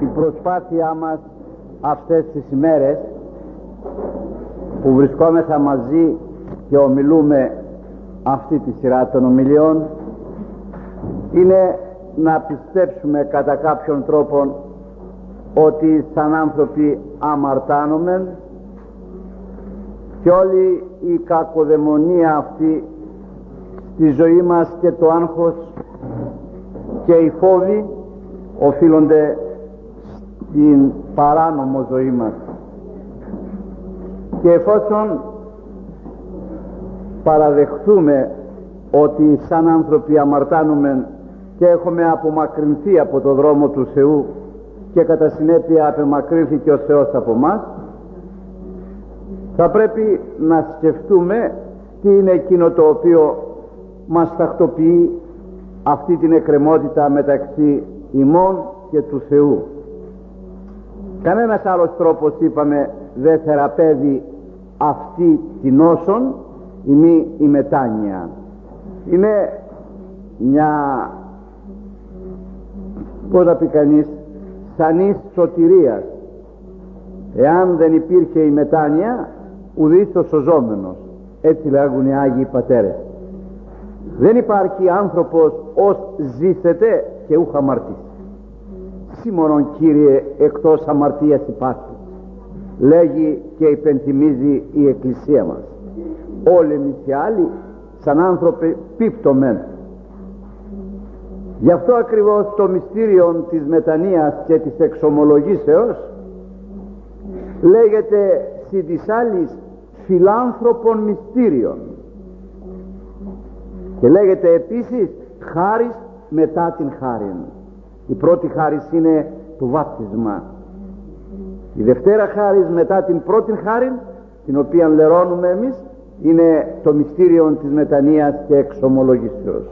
η προσπάθειά μας αυτές τις ημέρες που βρισκόμεθα μαζί και ομιλούμε αυτή τη σειρά των ομιλιών είναι να πιστέψουμε κατά κάποιον τρόπο ότι σαν άνθρωποι αμαρτάνομεν και όλη η κακοδαιμονία αυτή στη ζωή μας και το άγχος και οι φόβοι οφείλονται στην παράνομο ζωή μας. Και εφόσον παραδεχθούμε ότι σαν άνθρωποι αμαρτάνουμε και έχουμε απομακρυνθεί από το δρόμο του Θεού και κατά συνέπεια απεμακρύνθηκε ο Θεός από μας, θα πρέπει να σκεφτούμε τι είναι εκείνο το οποίο μας τακτοποιεί αυτή την εκκρεμότητα μεταξύ ημών και του Θεού. Κανένας άλλος τρόπος, είπαμε, δεν θεραπεύει αυτή την νόσον ή η μετάνοια. Είναι μια, πώς να πει κανείς, σανής σωτηρίας. Εάν δεν υπήρχε η μετάνοια, ουδής ο σωζόμενος. Έτσι λέγουν οι Άγιοι Πατέρες. Δεν υπάρχει άνθρωπος ως ζήσεται και ούχ αμαρτήσει. Σήμωνον, Κύριε, εκτός αμαρτίας υπάρχει, λέγει και υπενθυμίζει η Εκκλησία μας. Όλοι εμείς οι άλλοι σαν άνθρωποι πίπτομεν. Γι' αυτό ακριβώς το μυστήριο της μετανοίας και της εξομολογήσεως λέγεται συ της άλλης φιλάνθρωπων μυστήριων και λέγεται επίσης χάρις μετά την χάριν. Η πρώτη χάρις είναι το βάπτισμα. Η δευτέρα χάρις μετά την πρώτη χάριν, την οποία λερώνουμε εμείς, είναι το μυστήριο της μετανοίας και εξομολογήσεως.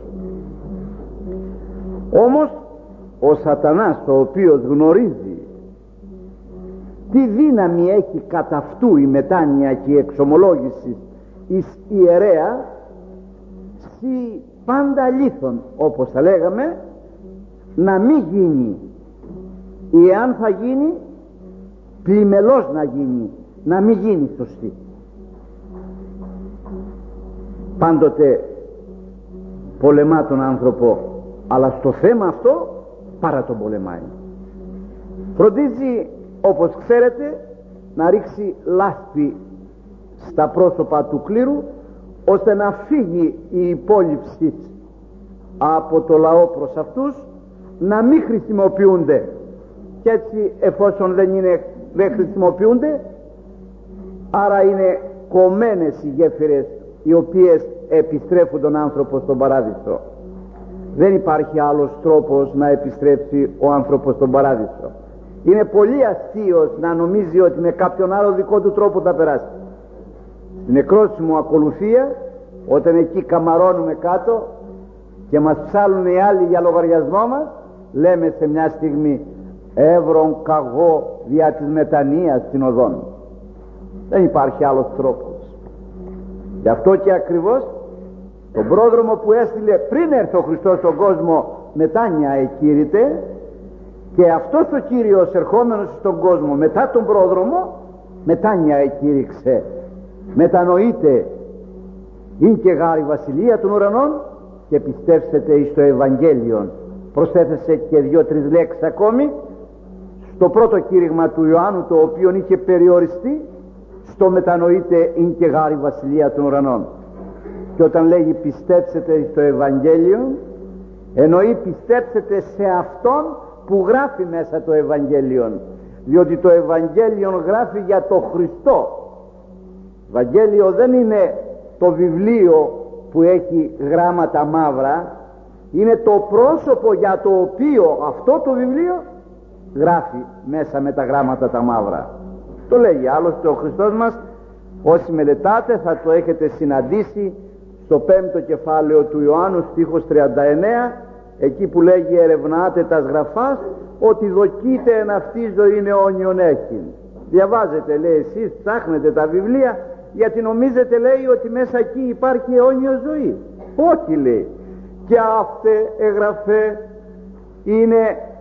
Όμως ο σατανάς, ο οποίος γνωρίζει τι δύναμη έχει κατά αυτού η μετάνοια και η εξομολόγηση εις ιερέα, σι πάντα λίθον, όπως θα λέγαμε, να μην γίνει, ή εάν θα γίνει, πλημελώς να γίνει, να μην γίνει σωστή. Πάντοτε πολεμά τον άνθρωπο, αλλά στο θέμα αυτό παρά τον πολεμάει. Φροντίζει, όπως ξέρετε, να ρίξει λάσπη στα πρόσωπα του κλήρου, ώστε να φύγει η υπόλοιψη από το λαό προς αυτούς, να μην χρησιμοποιούνται. Και έτσι, εφόσον δεν χρησιμοποιούνται, άρα είναι κομμένες οι γέφυρες οι οποίες επιστρέφουν τον άνθρωπο στον παράδεισο. Δεν υπάρχει άλλος τρόπος να επιστρέψει ο άνθρωπος στον παράδεισο. Είναι πολύ αστείος να νομίζει ότι με κάποιον άλλο δικό του τρόπο θα περάσει. Στην εκρόσιμο ακολουθία, όταν εκεί καμαρώνουμε κάτω και μας ψάλουν οι άλλοι για λογαριασμό μας, λέμε σε μια στιγμή εύρον καγώ δια της μετανοίας στην οδόν. Δεν υπάρχει άλλος τρόπος. Γι' αυτό και ακριβώς τον πρόδρομο που έστειλε πριν έρθει ο Χριστός στον κόσμο, μετάνοια εκήρυτε, και αυτός ο Κύριος ερχόμενος στον κόσμο μετά τον πρόδρομο, μετάνοια εκήρυξε. Μετανοείτε, είναι και γάρη βασιλεία των ουρανών, και πιστεύσετε εις το Ευαγγέλιο. Προσέθεσε και 2-3 λέξεις ακόμη στο πρώτο κήρυγμα του Ιωάννου, το οποίο είχε περιοριστεί στο μετανοείτε είναι και γάρη βασιλεία των ουρανών. Και όταν λέγει πιστέψετε στο Ευαγγέλιο, εννοεί πιστέψετε σε αυτόν που γράφει μέσα το Ευαγγέλιο, διότι το Ευαγγέλιο γράφει για το Χριστό. Ευαγγέλιο δεν είναι το βιβλίο που έχει γράμματα μαύρα, είναι το πρόσωπο για το οποίο αυτό το βιβλίο γράφει μέσα με τα γράμματα τα μαύρα. Το λέγει άλλωστε ο Χριστός μας, όσοι μελετάτε θα το έχετε συναντήσει στο 5ο κεφάλαιο του Ιωάννου, στίχος 39, εκεί που λέγει ερευνάτε τας γραφάς, ότι δοκείτε εν αυτή ζωήν αιώνιον έχει. Διαβάζετε, λέει, εσείς ψάχνετε τα βιβλία γιατί νομίζετε, λέει, ότι μέσα εκεί υπάρχει αιώνιο ζωή. Όχι, λέει, και αυτέ εγγραφέ είναι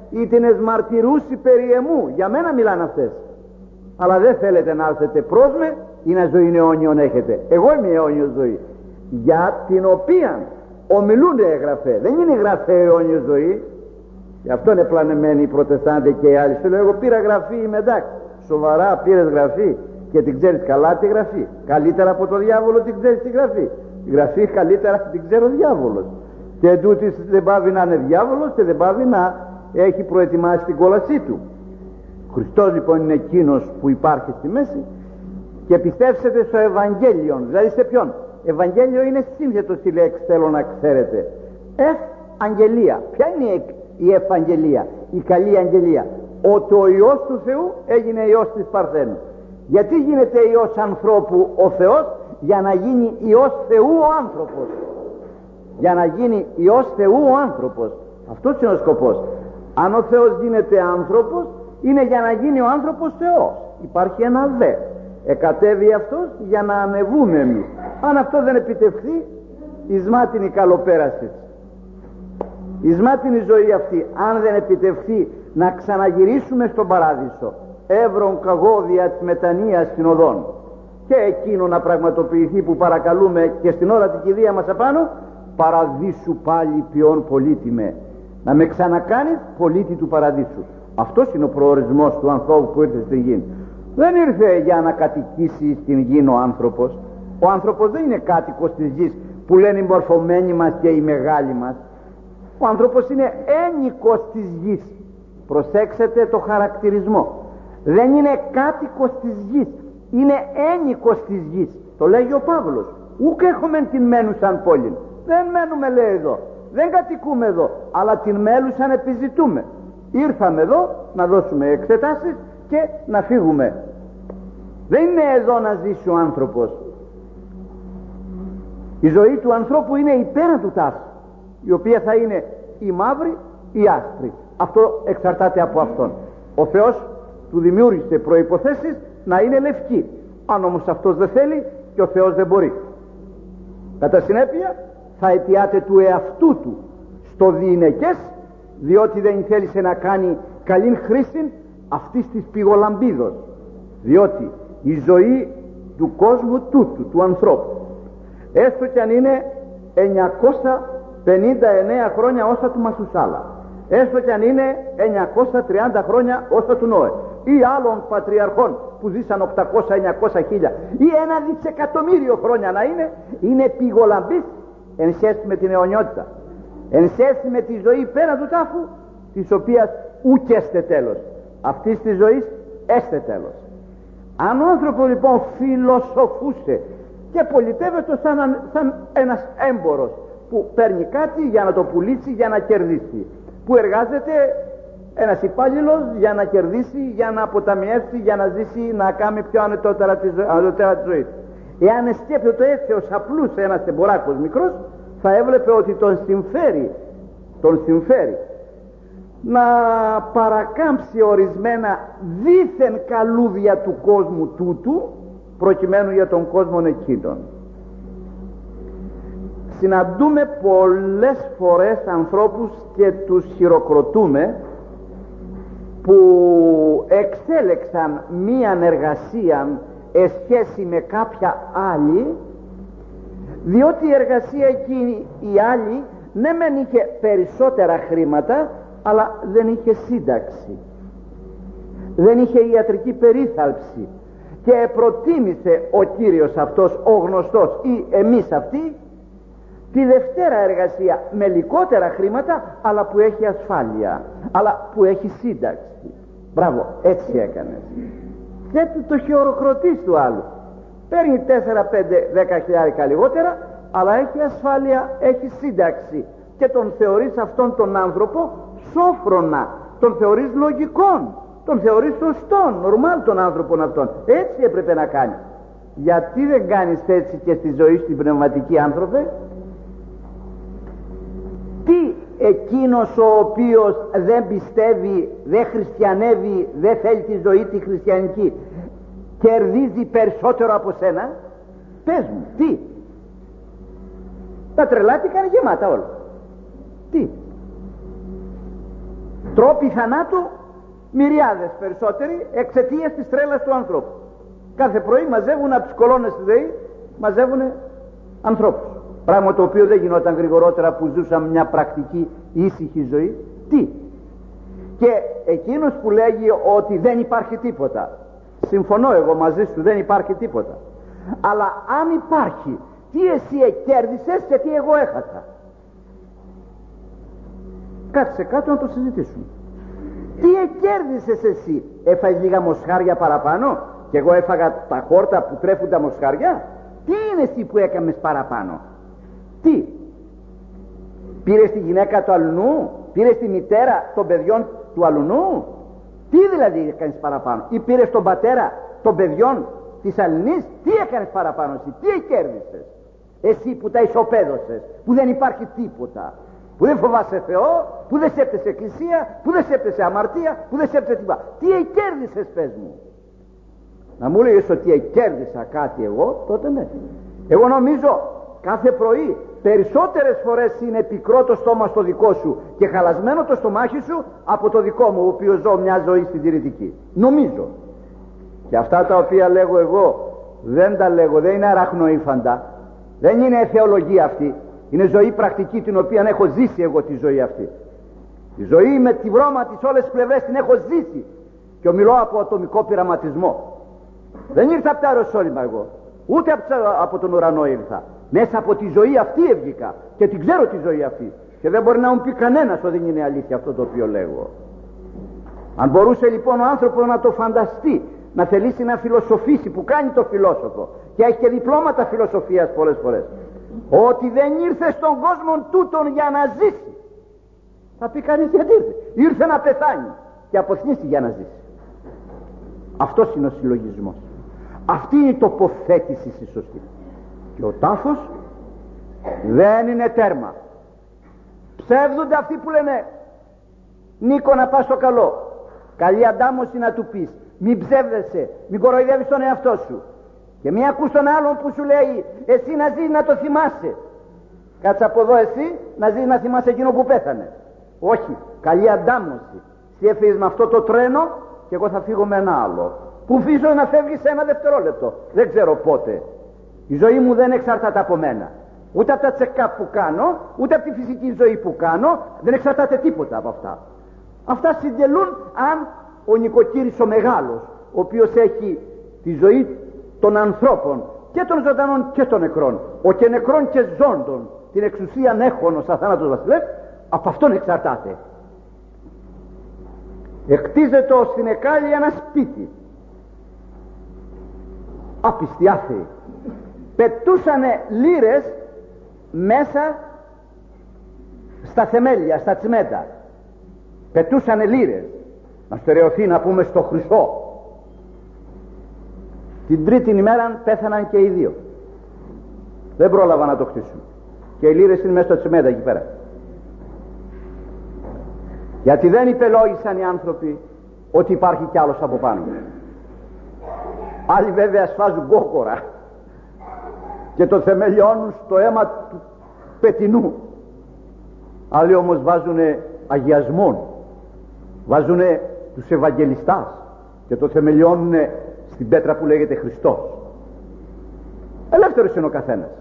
ήτινες μαρτυρούσι περί εμού, για μένα μιλάνε αυτές. Αλλά δεν θέλετε να έρθετε προς με ή να ζωή αιώνιον έχετε. Εγώ είμαι αιώνιος ζωή, για την οποία ομιλούνται έγραφε. Δεν είναι γραφέ αιώνιος ζωή. Γι' αυτό είναι πλανεμένοι οι Προτεστάντες και οι άλλοι. Σου λέω, εγώ πήρα γραφή, είμαι εντάξει. Σοβαρά πήρες γραφή και την ξέρεις καλά τη γραφή? Καλύτερα από το διάβολο την ξέρεις τη γραφή? Τη γραφή καλύτερα την ξέρει ο διάβολος. Και εντούτοις δεν πάβει να είναι διάβολος και δεν πάβει να έχει προετοιμάσει την κόλασή του. Ο Χριστός λοιπόν είναι εκείνος που υπάρχει στη μέση. Και πιστεύσετε στο Ευαγγέλιο. Δηλαδή σε ποιον? Ευαγγέλιο είναι σύνθετο στη λέξη, θέλω να ξέρετε. Ευαγγελία. Ποια είναι η Ευαγγελία? Η καλή αγγελία. Ότι ο Υιός του Θεού έγινε Υιός της Παρθένου. Γιατί γίνεται Υιός ανθρώπου ο Θεός? Για να γίνει Υιός Θεού ο άνθρωπος. Για να γίνει Υιός Θεού ο άνθρωπος. Αυτός είναι ο σκοπός. Αν ο Θεός γίνεται άνθρωπος, είναι για να γίνει ο άνθρωπος Θεός. Υπάρχει ένα δε. Εκατέβει αυτός για να ανεβούμε εμείς. Αν αυτό δεν επιτευχθεί, ισμάτιν η καλοπέραση. Ισμάτιν η ζωή αυτή. Αν δεν επιτευχθεί να ξαναγυρίσουμε στον παράδεισο, εύρων καγώδια της μετανοίας στην οδόν, και εκείνο να πραγματοποιηθεί που παρακαλούμε και στην ώρα την κηδεία μας απάνω, παραδείσου πάλι ποιον πολίτημε. Να με ξανακάνεις πολίτη του παραδείσου. Αυτός είναι ο προορισμός του ανθρώπου που ήρθε στη γη. Δεν ήρθε για να κατοικήσει στην γη ο άνθρωπος. Ο άνθρωπος δεν είναι κάτοικος της γης που λένε οι μορφωμένοι μας και οι μεγάλοι μας. Ο άνθρωπος είναι ένικος της γης. Προσέξτε το χαρακτηρισμό. Δεν είναι κάτοικος της γης, είναι ένικος της γης. Το λέγει ο Παύλος. Ούκ έχουμε την μένουσαν πόλην. Δεν μένουμε, λέει, εδώ, δεν κατοικούμε εδώ, αλλά την μέλουσαν επιζητούμε. Ήρθαμε εδώ να δώσουμε εξετάσεις και να φύγουμε. Δεν είναι εδώ να ζήσει ο άνθρωπος. Η ζωή του ανθρώπου είναι η πέραν του τάφου, η οποία θα είναι η μαύρη ή άσπρη. Αυτό εξαρτάται από αυτόν. Ο Θεός του δημιούργησε προϋποθέσεις να είναι λευκή. Αν όμως αυτός δεν θέλει, και ο Θεός δεν μπορεί. Κατά συνέπεια θα αιτιάται του εαυτού του στο διηνεκές, διότι δεν θέλησε να κάνει καλήν χρήση αυτής της πηγολαμπίδος. Διότι η ζωή του κόσμου τούτου, του ανθρώπου, έστω κι αν είναι 959 χρόνια όσα του Μασουσάλα, έστω κι αν είναι 930 χρόνια όσα του Νόε, ή άλλων πατριαρχών που ζήσαν 800-900 χίλια ή 1 δισεκατομμύριο χρόνια να είναι πηγολαμπής εν σχέση με την αιωνιότητα, εν σχέση με τη ζωή πέραν του τάφου, της οποίας ουκ έστε τέλος. Αυτής της ζωής έστε τέλος. Αν ο άνθρωπος λοιπόν φιλοσοφούσε και πολιτεύεται σαν ένας έμπορος που παίρνει κάτι για να το πουλήσει, για να κερδίσει, που εργάζεται ένας υπάλληλος για να κερδίσει, για να αποταμιεύσει, για να ζήσει, να κάνει πιο ανωτέρα τη ζωή. Εάν σκέφτεται έτσι ως απλούς ένας εμποράκος μικρός, θα έβλεπε ότι τον συμφέρει να παρακάμψει ορισμένα δίθεν καλούδια του κόσμου τούτου, προκειμένου για τον κόσμο εκείνον. Συναντούμε πολλές φορές ανθρώπους και τους χειροκροτούμε που εξέλεξαν μίαν εργασία εσχέση με κάποια άλλη, διότι η εργασία εκείνη η άλλη ναι μεν είχε περισσότερα χρήματα, αλλά δεν είχε σύνταξη, δεν είχε ιατρική περίθαλψη, και προτίμησε ο κύριος αυτός, ο γνωστός ή εμείς αυτοί, τη δευτέρα εργασία με λιγότερα χρήματα, αλλά που έχει ασφάλεια, αλλά που έχει σύνταξη. Μπράβο, έτσι έκανες. Και το χειροκροτείς του άλλου. Παίρνει 4-5-10 χιλιάρικα λιγότερα, αλλά έχει ασφάλεια, έχει σύνταξη, και τον θεωρείς αυτόν τον άνθρωπο σόφρονα, τον θεωρείς λογικόν, τον θεωρείς σωστόν, νορμάλ τον άνθρωπον αυτόν. Έτσι έπρεπε να κάνει. Γιατί δεν κάνεις έτσι και στη ζωή στην πνευματική άνθρωπε? Τι εκείνος ο οποίος δεν πιστεύει, δεν χριστιανεύει, δεν θέλει τη ζωή τη χριστιανική, κερδίζει περισσότερο από σένα? Πες μου, τι? Τα τρελάτικα είναι γεμάτα όλα. Τι? Τρόποι θανάτου μυριάδες περισσότεροι εξαιτίας της τρέλας του ανθρώπου. Κάθε πρωί μαζεύουν από τις κολόνες της ΔΕΗ, μαζεύουν ανθρώπους. Πράγμα το οποίο δεν γινόταν γρηγορότερα που ζούσαμε μια πρακτική ήσυχη ζωή. Τι? Και εκείνος που λέγει ότι δεν υπάρχει τίποτα, συμφωνώ εγώ μαζί σου, δεν υπάρχει τίποτα. Αλλά αν υπάρχει, τι εσύ εκέρδισες και τι εγώ έχασα? Κάτσε κάτω να το συζητήσουμε. Τι εκέρδισες εσύ? Έφαγες λίγα μοσχάρια παραπάνω και εγώ έφαγα τα χόρτα που τρέφουν τα μοσχάρια? Τι είναι εσύ που έκαμες παραπάνω? Τι? Πήρες τη γυναίκα του αλουνού? Πήρες τη μητέρα των παιδιών του αλουνού? Τι δηλαδή έκανες παραπάνω? Ή πήρες τον πατέρα των παιδιών της αληνής? Τι έκανες παραπάνω εσύ? Τι εκέρδισες? Εσύ που τα ισοπαίδωσες, που δεν υπάρχει τίποτα, που δεν φοβάσαι Θεό, που δεν σέπτεσαι εκκλησία, που δεν σέπτεσαι αμαρτία, που δεν σέπτεσαι τίποτα. Τι εκέρδισες, πες μου? Να μου λέγεις ότι εκέρδισα κάτι εγώ, τότε ναι. Εγώ νομίζω κάθε πρωί περισσότερες φορές είναι πικρό το στόμα στο δικό σου και χαλασμένο το στομάχι σου από το δικό μου, ο οποίος ζω μια ζωή συντηρητική. Νομίζω. Και αυτά τα οποία λέγω εγώ δεν τα λέγω, δεν είναι αραχνοήφαντα, δεν είναι θεολογία αυτή, είναι ζωή πρακτική την οποία έχω ζήσει εγώ τη ζωή αυτή. Η ζωή με τη βρώμα της όλες τις πλευρές την έχω ζήσει και ομιλώ από ατομικό πειραματισμό. Δεν ήρθα από τα αεροσόλυμα εγώ, ούτε από τον ουρανό ήρθα. Μέσα από τη ζωή αυτή έβγηκα και την ξέρω τη ζωή αυτή και δεν μπορεί να μου πει κανένας ότι δεν είναι αλήθεια αυτό το οποίο λέγω. Αν μπορούσε λοιπόν ο άνθρωπος να το φανταστεί, να θελήσει να φιλοσοφήσει, που κάνει το φιλόσοφο και έχει και διπλώματα φιλοσοφίας πολλές φορές, ότι δεν ήρθε στον κόσμο τούτον για να ζήσει, θα πει κανείς γιατί ήρθε να πεθάνει και αποθνήσει για να ζήσει. Αυτός είναι ο συλλογισμός, αυτή είναι η τοποθέτηση στη σωστή. Και ο τάφος δεν είναι τέρμα. Ψεύδονται αυτοί που λένε Νίκο να πας στο καλό, καλή αντάμωση να του πεις, μην ψεύδεσαι, μην κοροϊδεύεις τον εαυτό σου. Και μην ακούς τον άλλον που σου λέει εσύ να ζεις να το θυμάσαι. Κάτσε από εδώ εσύ να ζεις να θυμάσαι εκείνο που πέθανε. Όχι, καλή αντάμωση. Εσύ έφυγες με αυτό το τρένο και εγώ θα φύγω με ένα άλλο, που φύγω να φεύγεις σε ένα δευτερόλεπτο, δεν ξέρω πότε. Η ζωή μου δεν εξαρτάται από μένα, ούτε από τα check-up που κάνω, ούτε από τη φυσική ζωή που κάνω, δεν εξαρτάται τίποτα από αυτά. Αυτά συντελούν αν ο νοικοκύρης ο μεγάλος, ο οποίος έχει τη ζωή των ανθρώπων, και των ζωντανών και των νεκρών, ο και νεκρών και ζώντων, την εξουσίαν έχων ως αθάνατος βασιλεύς, από αυτόν εξαρτάται. Εκτίζεται στην Εκάλη ένα σπίτι, άπιστοι άθεοι, πετούσανε λίρες μέσα στα θεμέλια, στα τσιμέντα, πετούσανε λίρες να στερεωθεί, να πούμε, στο χρυσό. Την τρίτη ημέρα πέθαναν και οι δύο, δεν πρόλαβαν να το χτίσουν και οι λίρες είναι μέσα στο τσιμέντα εκεί πέρα, γιατί δεν υπελόγισαν οι άνθρωποι ότι υπάρχει κι άλλος από πάνω. Άλλοι βέβαια σφάζουν κόκορα και το θεμελιώνουν στο αίμα του πετινού, άλλοι όμως βάζουνε αγιασμόν, βάζουνε τους Ευαγγελιστάς και το θεμελιώνουνε στην πέτρα που λέγεται Χριστός. Ελεύθερος είναι ο καθένας.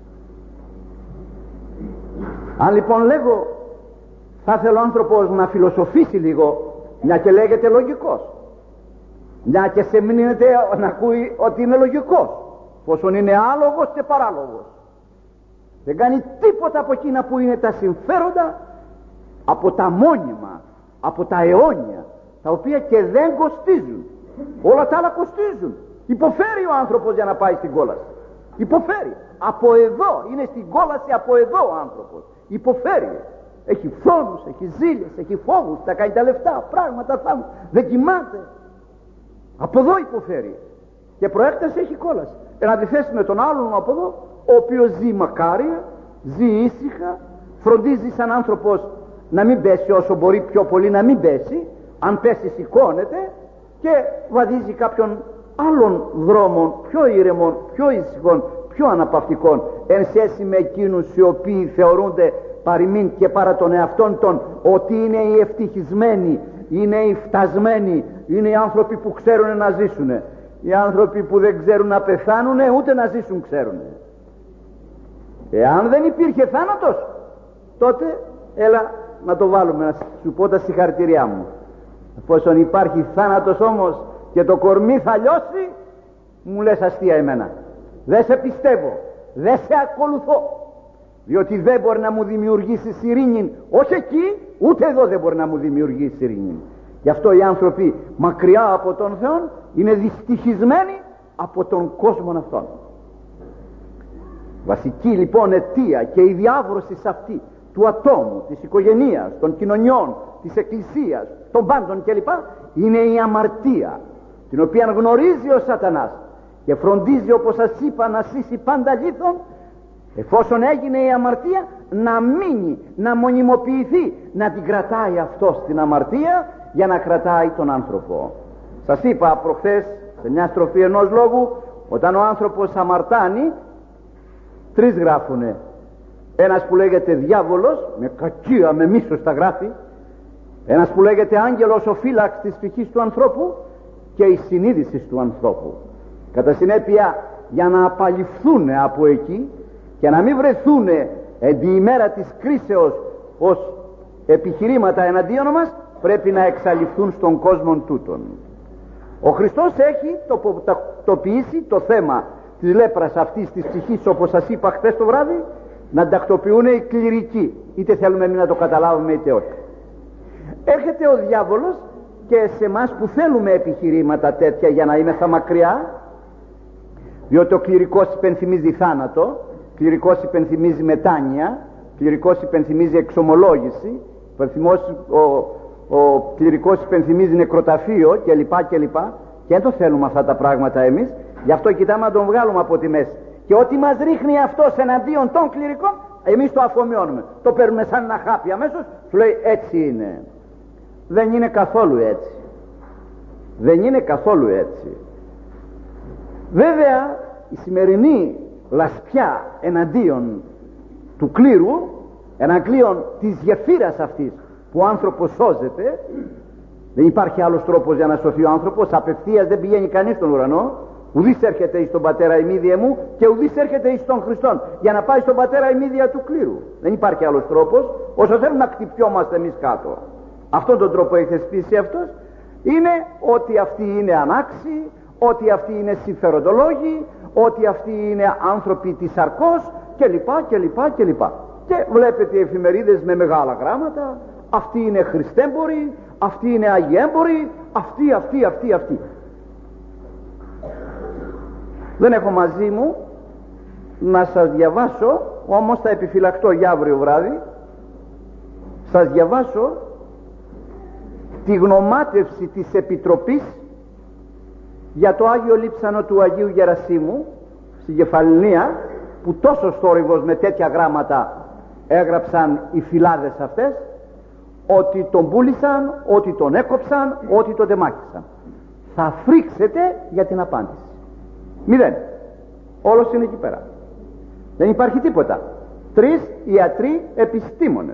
Αν λοιπόν λέγω, θα θέλω ο άνθρωπος να φιλοσοφήσει λίγο, μια και λέγεται λογικός, μια και σε μείνεται να ακούει ότι είναι λογικός, πόσον είναι άλογος και παράλογος, δεν κάνει τίποτα από εκείνα που είναι τα συμφέροντα, από τα μόνιμα, από τα αιώνια, τα οποία και δεν κοστίζουν. Όλα τα άλλα κοστίζουν. Υποφέρει ο άνθρωπος για να πάει στην κόλαση, υποφέρει. Από εδώ είναι στην κόλαση, από εδώ ο άνθρωπος υποφέρει. Έχει φόνους, έχει ζήλες, έχει φόβους, θα κάνει τα λεφτά, πράγματα, δεν κοιμάται. Από εδώ υποφέρει και προέκταση έχει κόλαση. Εν αντιθέσει με τον άλλον από εδώ, ο οποίος ζει μακάρια, ζει ήσυχα, φροντίζει σαν άνθρωπος να μην πέσει, όσο μπορεί πιο πολύ να μην πέσει, αν πέσει σηκώνεται και βαδίζει κάποιον άλλων δρόμων πιο ήρεμων, πιο ήσυχων, πιο αναπαυτικών, εν σχέση με εκείνους οι οποίοι θεωρούνται παροιμήν και παρά τον εαυτόν των, ότι είναι οι ευτυχισμένοι, είναι οι φτασμένοι, είναι οι άνθρωποι που ξέρουν να ζήσουν. Οι άνθρωποι που δεν ξέρουν να πεθάνουν ούτε να ζήσουν ξέρουν. Εάν δεν υπήρχε θάνατος, τότε έλα να το βάλουμε, να σου πω τα συγχαρητήριά μου. Εφόσον υπάρχει θάνατος όμως και το κορμί θα λιώσει, μου λες αστεία εμένα. Δεν σε πιστεύω, δεν σε ακολουθώ, διότι δεν μπορεί να μου δημιουργήσει ειρήνη, όχι εκεί ούτε εδώ δεν μπορεί να μου δημιουργήσει ειρήνη. Γι' αυτό οι άνθρωποι μακριά από τον Θεό είναι δυστυχισμένοι από τον κόσμο αυτόν. Βασική λοιπόν αιτία και η διάβρωση αυτή του ατόμου, της οικογενείας, των κοινωνιών, της εκκλησίας, των πάντων κλπ. Είναι η αμαρτία, την οποία γνωρίζει ο Σατανάς και φροντίζει, όπως σας είπα, να σύσει πάντα λίθον, εφόσον έγινε η αμαρτία, να μείνει, να μονιμοποιηθεί, να την κρατάει αυτό στην αμαρτία για να κρατάει τον άνθρωπο. Σας είπα προχθές σε μια στροφή ενός λόγου, όταν ο άνθρωπος αμαρτάνει, τρεις γράφουνε. Ένας που λέγεται διάβολος, με κακία, με μίσος τα γράφει. Ένας που λέγεται άγγελος, ο φύλαξ της ψυχής του ανθρώπου, και η συνείδηση του ανθρώπου. Κατά συνέπεια, για να απαλληφθούν από εκεί και να μην βρεθούν εν τη ημέρα της κρίσεως ως επιχειρήματα εναντίον μας, πρέπει να εξαλειφθούν στον κόσμο τούτον. Ο Χριστός έχει τακτοποιήσει το θέμα της λέπρας αυτής της ψυχής, όπως σας είπα χθες το βράδυ, να τακτοποιούν οι κληρικοί, είτε θέλουμε εμείς να το καταλάβουμε είτε όχι. Έρχεται ο διάβολος και σε εμάς που θέλουμε επιχειρήματα τέτοια για να είμαστε μακριά, διότι ο κληρικός υπενθυμίζει θάνατο, κληρικός υπενθυμίζει μετάνοια, κληρικός υπενθυμίζει εξομολόγηση, ο κληρικός υπενθυμίζει νεκροταφείο κλπ. Και δεν το θέλουμε αυτά τα πράγματα εμείς, γι' αυτό κοιτάμε να τον βγάλουμε από τη μέση. Και ό,τι μας ρίχνει αυτός εναντίον των κληρικών, εμείς το αφομοιώνουμε, το παίρνουμε σαν ένα χάπι αμέσως, σου λέει έτσι είναι. Δεν είναι καθόλου έτσι. Δεν είναι καθόλου έτσι. Βέβαια η σημερινή λασπιά εναντίον του κλήρου, εναντίον της γεφύρας αυτής που ο άνθρωπος σώζεται, δεν υπάρχει άλλος τρόπος για να σωθεί ο άνθρωπος, απευθείας δεν πηγαίνει κανείς στον ουρανό, ουδής έρχεται εις τον Πατέρα ημίδια μου και ουδής έρχεται εις τον Χριστόν για να πάει στον Πατέρα ημίδια του κλήρου. Δεν υπάρχει άλλος τρόπος, όσο θέλουμε να κτυπιόμαστε εμείς κάτω. Αυτόν τον τρόπο έχει θεσπίσει αυτός, είναι ότι αυτοί είναι ανάξιοι, ότι αυτοί είναι συμφεροντολόγοι, ότι αυτοί είναι άνθρωποι της σαρκός κλπ. Και βλέπετε οι εφημερίδες με μεγάλα γράμματα, αυτοί είναι χριστέμποροι, αυτοί είναι αγιέμποροι, αυτοί. Δεν έχω μαζί μου να σας διαβάσω, όμως θα επιφυλακτώ για αύριο βράδυ, σας διαβάσω τη γνωμάτευση της Επιτροπής για το Άγιο Λείψανο του Αγίου Γερασίμου στη Κεφαληνία, που τόσο θόρυβος με τέτοια γράμματα έγραψαν οι φυλάδες αυτές, ότι τον πούλησαν, ότι τον έκοψαν, ότι τον τεμάχισαν. Θα φρίξετε για την απάντηση. Μηδέν. Όλος είναι εκεί πέρα. Δεν υπάρχει τίποτα. 3 ιατροί επιστήμονες.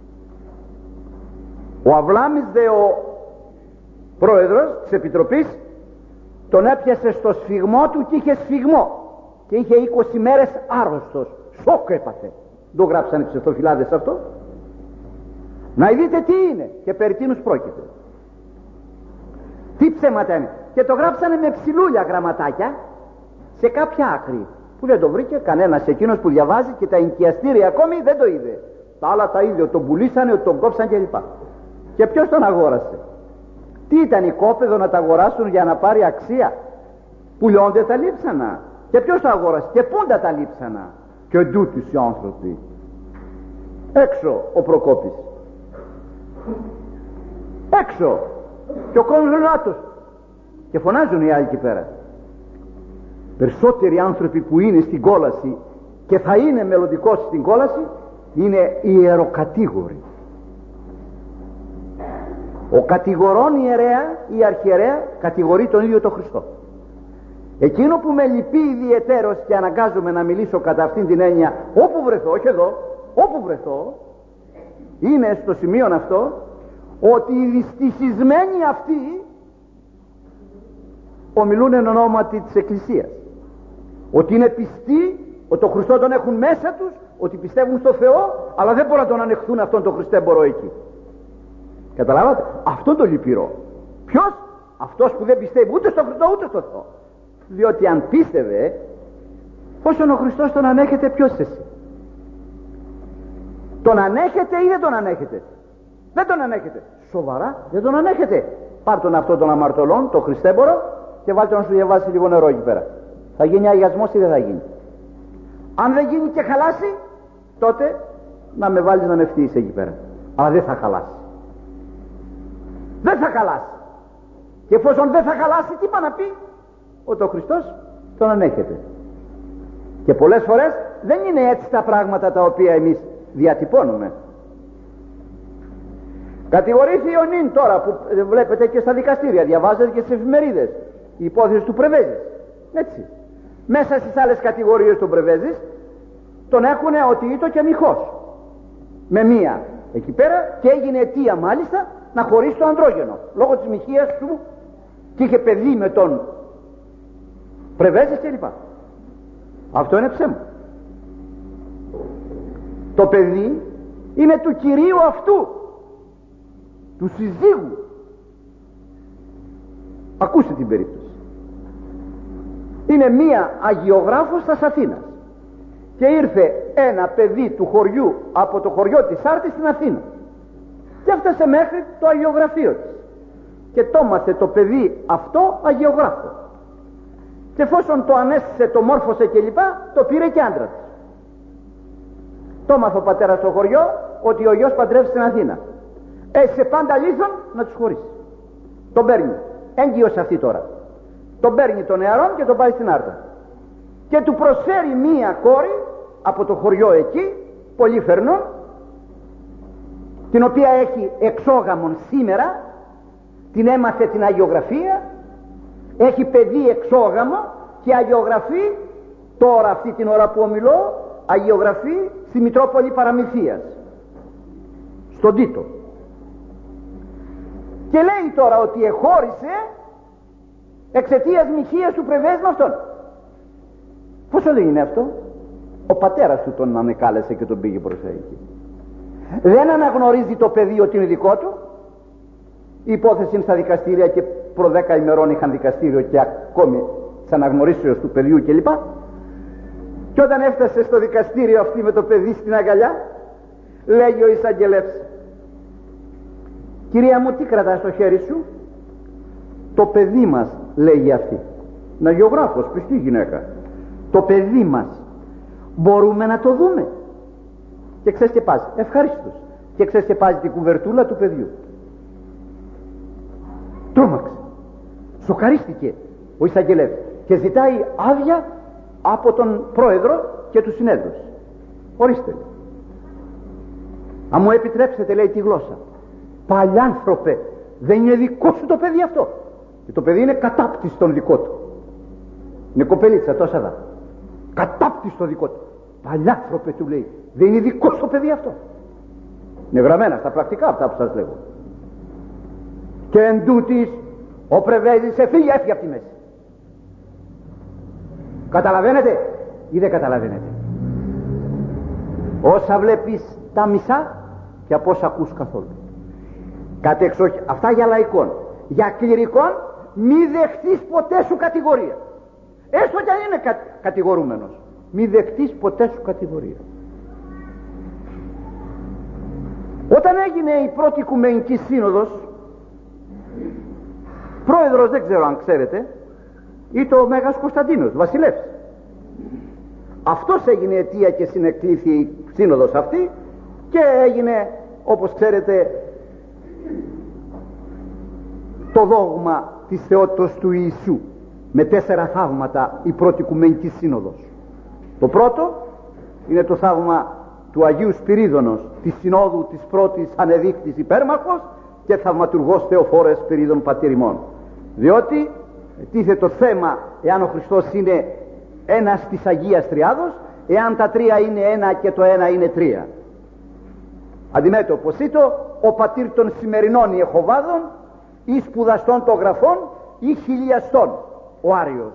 Ο Αυλάμης δε, ο πρόεδρος της Επιτροπής, τον έπιασε στο σφιγμό του και είχε σφιγμό και είχε 20 μέρες άρρωστος. Σοκ έπαθε. Το γράψανε τις ευτοφυλάδες αυτό. Να δείτε τι είναι και περί τίνους πρόκειται. Τι ψέματα είναι. Και το γράψανε με ψηλούλια γραμματάκια σε κάποια άκρη που δεν το βρήκε κανένας. Εκείνος που διαβάζει και τα ενοικιαστήρια ακόμη δεν το είδε. Τα άλλα τα είδε, τον πουλήσανε, τον κόψαν κλπ. Και ποιος τον αγόρασε? Τι ήταν οικόπεδο να τα αγοράσουν για να πάρει αξία? Πουλιώνται τα λείψανα. Και ποιος τα αγόρασε και πούντα τα λείψανα? Και εντούτοις οι άνθρωποι. Έξω ο Προκόπης, έξω, και ο κόσμος λάτος. Και φωνάζουν οι άλλοι εκεί πέρα. Περισσότεροι άνθρωποι που είναι στην κόλαση και θα είναι μελλοντικώς στην κόλαση είναι οι ιεροκατήγοροι. Ο κατηγορών ιερέα ή αρχιερέα κατηγορεί τον ίδιο τον Χριστό. Εκείνο που με λυπεί ιδιαιτέρως και αναγκάζομαι να μιλήσω κατά αυτήν την έννοια, όπου βρεθώ, όχι εδώ, όπου βρεθώ, είναι στο σημείο αυτό ότι οι δυστυχισμένοι αυτοί ομιλούν εν ονόματι της Εκκλησίας, ότι είναι πιστοί, ότι τον Χριστό τον έχουν μέσα τους, ότι πιστεύουν στο Θεό, αλλά δεν μπορούν να τον ανεχθούν αυτόν τον Χριστέμπορο εκεί. Καταλάβατε, αυτό το λυπηρό. Ποιος? Αυτός που δεν πιστεύει ούτε στο Χριστό ούτε στο Θεό. Διότι αν πίστευε, όσον ο Χριστός τον ανέχεται, ποιος εσύ? Τον ανέχεται ή δεν τον ανέχεται? Δεν τον ανέχεται. Σοβαρά δεν τον ανέχεται. Πάρ' τον αυτό των αμαρτωλών, το Χριστέμπορο, και βάλτε να σου διαβάσει λίγο νερό εκεί πέρα. Θα γίνει αγιασμός ή δεν θα γίνει? Αν δεν γίνει και χαλάσει, τότε να με βάλεις να με ευθύεις εκεί πέρα. Αλλά δεν θα χαλάσει. Δεν θα χαλάσει. Και εφόσον δεν θα χαλάσει, τι πάει να πει? Ότι ο Χριστός τον ανέχεται. Και πολλές φορές δεν είναι έτσι τα πράγματα τα οποία εμείς διατυπώνουμε. Κατηγορήθη ο νυν τώρα που βλέπετε και στα δικαστήρια, διαβάζετε και στις εφημερίδες, η υπόθεση του Πρεβέζη. Έτσι. Μέσα στις άλλες κατηγορίες του Πρεβέζη τον έχουνε ότι ήτο και μοιχός. Με μία εκεί πέρα, και έγινε αιτία μάλιστα να χωρίσει το ανδρόγενο λόγω της μοιχείας του, και είχε παιδί με τον Πρεβέζη κλπ. Αυτό είναι ψέμα. Το παιδί είναι του κυρίου αυτού, του συζύγου. Ακούστε την περίπτωση. Είναι μία αγιογράφος της Αθήνας και ήρθε ένα παιδί του χωριού, από το χωριό της Άρτης στην Αθήνα, και έφτασε μέχρι το αγιογραφείο της και το μάθε το παιδί αυτό αγιογράφο, και εφόσον το ανέστησε, το μόρφωσε κλπ, το πήρε και άντρα της. Το μάθε ο πατέρας στο χωριό ότι ο γιος παντρεύει στην Αθήνα. Σε πάντα λίθον να τους χωρίσει. Τον παίρνει έγκυος αυτή τώρα, τον παίρνει τον νεαρόν και τον πάει στην Άρτα και του προσφέρει μία κόρη από το χωριό εκεί, πολύ φερνών, την οποία έχει εξόγαμον σήμερα, την έμαθε την αγιογραφία, έχει παιδί εξόγαμο και αγιογραφεί τώρα, αυτή την ώρα που ομιλώ, αγιογραφεί στη Μητρόπολη Παραμυθίας, στον Τίτο, και λέει τώρα ότι εχώρισε εξαιτίας μοιχείας του Πρεβέζη με αυτόν. Πόσο δεν είναι αυτό? Ο πατέρας του τον ανεκάλεσε και τον πήγε προς εκεί. Δεν αναγνωρίζει το παιδί ότι είναι δικό του. Η υπόθεση είναι στα δικαστήρια και προ 10 ημερών είχαν δικαστήριο και ακόμη της αναγνωρίσεως του παιδιού κλπ. Και όταν έφτασε στο δικαστήριο αυτή με το παιδί στην αγκαλιά, λέγει ο εισαγγελεύς: «Κυρία μου, τι κρατάς στο χέρι σου?» «Το παιδί μας», λέγει αυτή. Να γεωγράφος, πιστή γυναίκα. «Το παιδί μας, μπορούμε να το δούμε?» Και ξεσκεπάζει, ευχαρίστως, και ξεσκεπάζει την κουβερτούλα του παιδιού. Τρόμαξε, σοκαρίστηκε ο εισαγγελεύς και ζητάει άδεια από τον πρόεδρο και τους συνέδρους. «Ορίστε, αν μου επιτρέψετε», λέει, «τη γλώσσα. Παλιάνθρωπε, δεν είναι δικό σου το παιδί αυτό?» Και το παιδί είναι κατάπτυστον δικό του. Είναι κοπελίτσα τόσα δά. Κατάπτυστο δικό του. «Παλιάνθρωπε», του λέει, «δεν είναι δικό σου το παιδί αυτό». Είναι γραμμένα στα πρακτικά αυτά που σας λέγω. Και εν τούτης ο Πρεβέζης έφυγε από τη μέση. Καταλαβαίνετε ή δεν καταλαβαίνετε? Όσα βλέπεις τα μισά και από όσα ακούς καθόλου. Αυτά για λαϊκόν. Για κληρικών μη δεχτείς ποτέ σου κατηγορία, έστω κι αν είναι κατηγορούμενος. Μη δεχτείς ποτέ σου κατηγορία. Όταν έγινε η πρώτη Οικουμενική Σύνοδος, πρόεδρος, δεν ξέρω αν ξέρετε, ήταν ο Μέγας Κωνσταντίνος, βασιλεύς. Αυτός έγινε αιτία και συνεκλήθη η σύνοδος αυτή και έγινε, όπως ξέρετε, το δόγμα της θεότητος του Ιησού με 4 θαύματα η πρώτη Οικουμενική Σύνοδος. Το πρώτο είναι το θαύμα του Αγίου Σπυρίδωνος, της Συνόδου της πρώτης ανεδείχτης υπέρμαχος και θαυματουργός Θεοφόρε Σπυρίδων πατήρ ημών. Διότι τίθεται το θέμα εάν ο Χριστός είναι ένας της Αγίας Τριάδος, εάν τα 3 είναι 1 και το 1 είναι 3. Αντιμέτωπος ήτο ο πατήρ των σημερινών Ιεχωβάδων ή σπουδαστών των γραφών ή χιλιαστών, ο Άριος.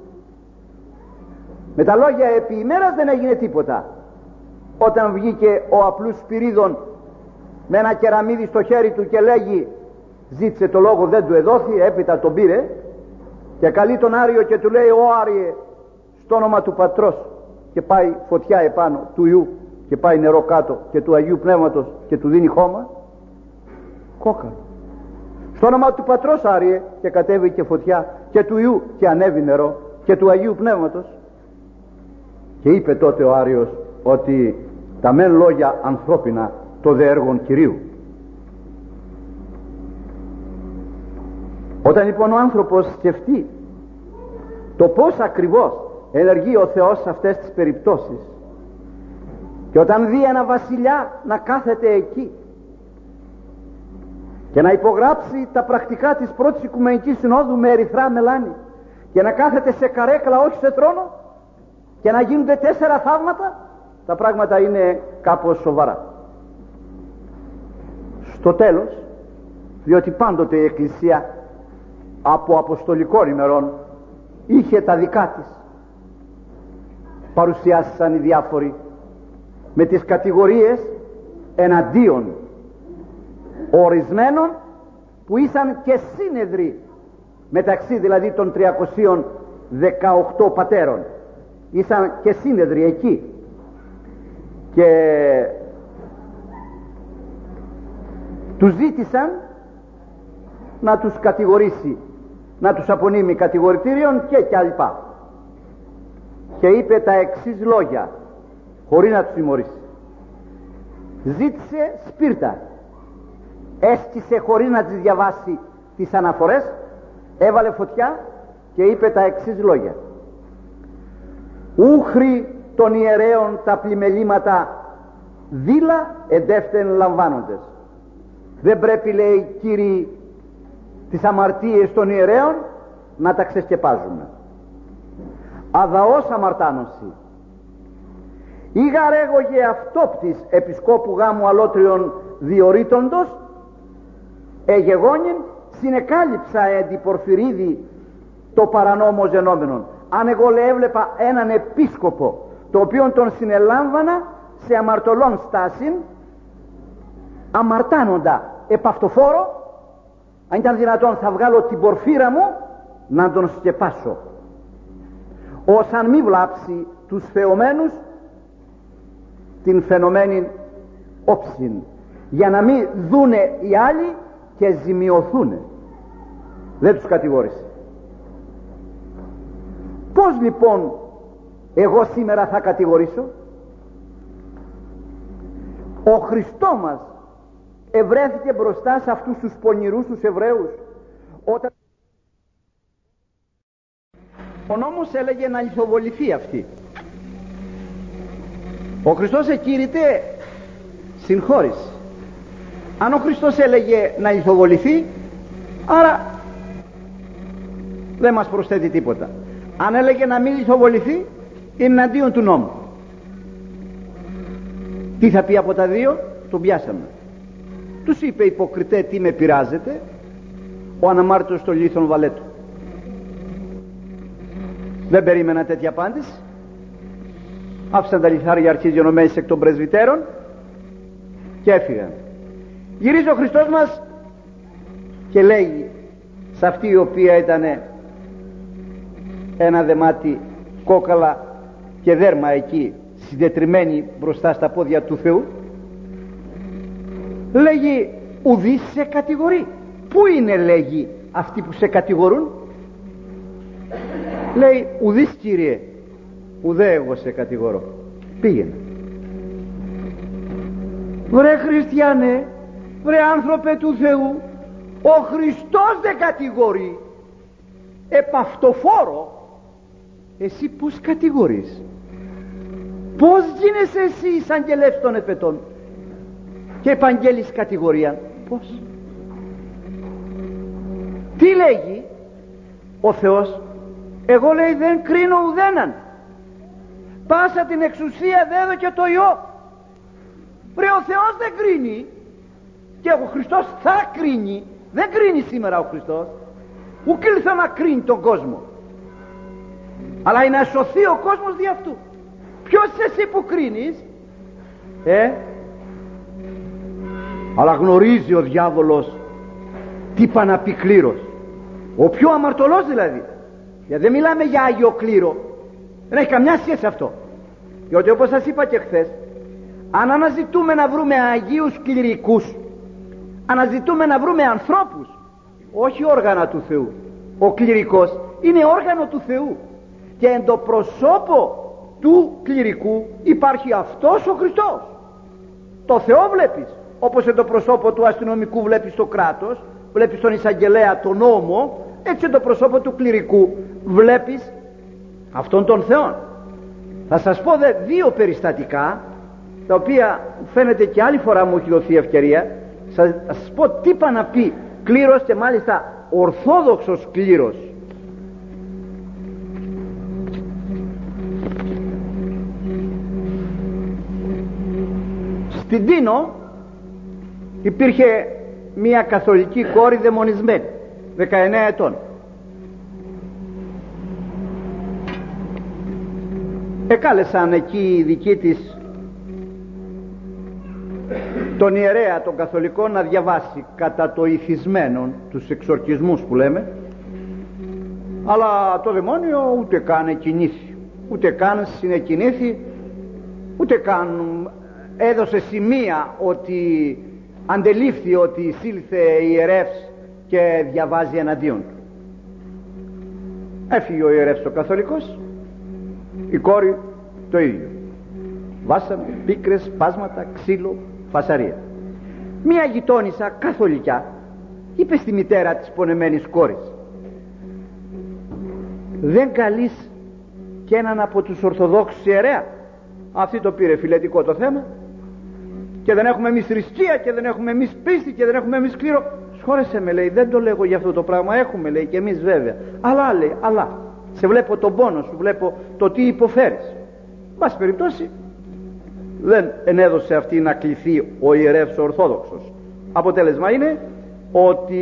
Με τα λόγια επί ημέρας δεν έγινε τίποτα. Όταν βγήκε ο απλούς Σπυρίδων με ένα κεραμίδι στο χέρι του και λέγει, ζήτησε το λόγο, δεν του εδόθη, έπειτα τον πήρε και καλεί τον Άριο και του λέει, ο Άριε, στο όνομα του Πατρός, και πάει φωτιά επάνω του Ιού και πάει νερό κάτω και του Αγίου Πνεύματος και του δίνει χώμα. Κόκαλο. Στο όνομα του Πατρός, Άριε, και κατέβηκε φωτιά, και του Ιού και ανέβη νερό και του Αγίου Πνεύματος. Και είπε τότε ο Άριος ότι τα μεν λόγια ανθρώπινα, το δε έργον Κυρίου. Όταν λοιπόν ο άνθρωπος σκεφτεί το πώς ακριβώς ενεργεί ο Θεός σε αυτές τις περιπτώσεις, και όταν δει ένα βασιλιά να κάθεται εκεί και να υπογράψει τα πρακτικά της πρώτης Οικουμενικής Συνόδου με ερυθρά μελάνη και να κάθεται σε καρέκλα, όχι σε τρόνο, και να γίνονται 4 θαύματα, τα πράγματα είναι κάπως σοβαρά. Στο τέλος, διότι πάντοτε η Εκκλησία από αποστολικών ημερών είχε τα δικά της, παρουσιάσαν οι διάφοροι με τις κατηγορίες εναντίον ορισμένων που ήσαν και σύνεδροι μεταξύ δηλαδή των 318 πατέρων, ήσαν και σύνεδροι εκεί, και τους ζήτησαν να τους κατηγορήσει, να τους απονείμει κατηγορητήριον και άλλα. Και είπε τα εξής λόγια, χωρίς να τους τιμωρήσει. Ζήτησε σπίρτα, έσκησε χωρίς να τις διαβάσει τις αναφορές, έβαλε φωτιά και είπε τα εξής λόγια. Ούχρη των ιερέων τα πλημελήματα δίλα εντεύθεν λαμβάνοντες. Δεν πρέπει, λέει, κύριοι, τις αμαρτίες των ιερέων να τα ξεσκεπάζουμε. Αδαώς αμαρτάνωση. Ήγαρ έγωγε αυτόπτης επισκόπου γάμου αλότριων διορίτοντος, εγεγόνιν συνεκάλυψα έντι Πορφυρίδη το παρανόμο ζενόμενον. Αν εγώ, λέει, έβλεπα έναν επίσκοπο το οποίον τον συνελάμβανα σε αμαρτωλών στάσιν, αμαρτάνοντα επαυτοφόρο, αν ήταν δυνατόν θα βγάλω την πορφύρα μου να τον σκεπάσω, ως αν μη βλάψει τους θεωμένους την φαινομένη όψιν, για να μην δούνε οι άλλοι και ζημιωθούνε. Δεν τους κατηγόρησε. Πώς λοιπόν εγώ σήμερα θα κατηγορήσω? Ο Χριστός μας ευρέθηκε μπροστά σε αυτούς τους πονηρούς τους Εβραίους, όταν ο νόμος έλεγε να λιθοβοληθεί αυτή. Ο Χριστός εκήρυτε συγχώρηση. Αν ο Χριστός έλεγε να λιθοβοληθεί, άρα δεν μας προσθέτει τίποτα. Αν έλεγε να μην λιθοβοληθεί, είναι αντίον του νόμου. Τι θα πει από τα δύο? Τον πιάσαμε. Τους είπε, υποκριτέ, τι με πειράζετε? Ο αναμάρτητος των λίθων βαλέτου. Δεν περίμενα τέτοια απάντηση. Άφησαν τα λιθάρια αρχιδιονομές εκ των πρεσβυτέρων και έφυγαν. Γυρίζει ο Χριστός μας και λέει σε αυτή η οποία ήταν ένα δεμάτι κόκαλα και δέρμα εκεί συντετριμένη μπροστά στα πόδια του Θεού, λέγει, ουδής σε κατηγορεί. Πού είναι, λέγει, αυτοί που σε κατηγορούν? Λέει, ουδής, Κύριε, ουδέ εγώ σε κατηγορώ. Πήγαινε. Βρε χριστιανέ, βρε άνθρωπε του Θεού, ο Χριστός δεν κατηγορεί. Επαυτοφόρο, εσύ πως κατηγορείς? Πως γίνεσαι εσύ εισαγγελεύς των εφετών και επαγγέλεις κατηγορία? Πως? Τι λέγει ο Θεός? Εγώ, λέει, δεν κρίνω ουδέναν, πάσα την εξουσία δέδω και το Υιό. Βρε, ο Θεός δεν κρίνει, και ο Χριστός θα κρίνει. Δεν κρίνει σήμερα ο Χριστός, ουκ ήλθε να κρίνει τον κόσμο, αλλά είναι να σωθεί ο κόσμος δι' αυτού. Ποιος είσαι εσύ που κρίνεις? Αλλά γνωρίζει ο διάβολος τι πά να πει κλήρος, ο πιο αμαρτωλός δηλαδή, γιατί δεν μιλάμε για Άγιο Κλήρο, δεν έχει καμιά σχέση αυτό. Διότι όπως σας είπα και χθες, αν αναζητούμε να βρούμε Αγίους κληρικούς, αναζητούμε να βρούμε ανθρώπους, όχι όργανα του Θεού. Ο κληρικός είναι όργανο του Θεού, και εν το προσώπο του κληρικού υπάρχει αυτός ο Χριστός. Το Θεό βλέπεις, όπως εν το προσώπο του αστυνομικού βλέπεις το κράτος, βλέπεις τον εισαγγελέα, τον νόμο, έτσι εν το προσώπο του κληρικού βλέπεις αυτόν τον Θεό. Θα σας πω δύο περιστατικά, τα οποία φαίνεται και άλλη φορά μου έχει δοθεί ευκαιρία. Θα σας πω τι πά να πει κλήρος, και μάλιστα ορθόδοξος κλήρος. Στην Τίνο υπήρχε μια καθολική κόρη δαιμονισμένη, 19 ετών. Εκάλεσαν εκεί οι δικοί της τον ιερέα τον καθολικό να διαβάσει κατά το ηθισμένον τους εξορκισμούς που λέμε, αλλά το δαιμόνιο ούτε καν κινήθη, ούτε καν συνεκινήθη, ούτε καν έδωσε σημεία ότι αντελήφθη ότι εισήλθε ιερεύς και διαβάζει εναντίον του. Έφυγε ο ιερεύς ο καθολικός, η κόρη το ίδιο. Βάσανα, πίκρες, πάσματα, ξύλο, φασαρία. Μία γειτόνισσα καθολικιά είπε στη μητέρα της πονεμένης κόρης: δεν καλείς και έναν από τους Ορθοδόξους ιερέα? Αυτή το πήρε φιλετικό το θέμα, και δεν έχουμε εμείς θρησκεία, και δεν έχουμε εμείς πίστη, και δεν έχουμε εμείς κλήρο. Σχόρεσε με, λέει, δεν το λέγω για αυτό το πράγμα, έχουμε, λέει, και εμείς βέβαια, αλλά, λέει, αλλά σε βλέπω τον πόνο σου, βλέπω το τι υποφέρεις. Μπας περιπτώσει δεν ενέδωσε αυτή να κληθεί ο ιερεύς ο Ορθόδοξος. Αποτέλεσμα είναι ότι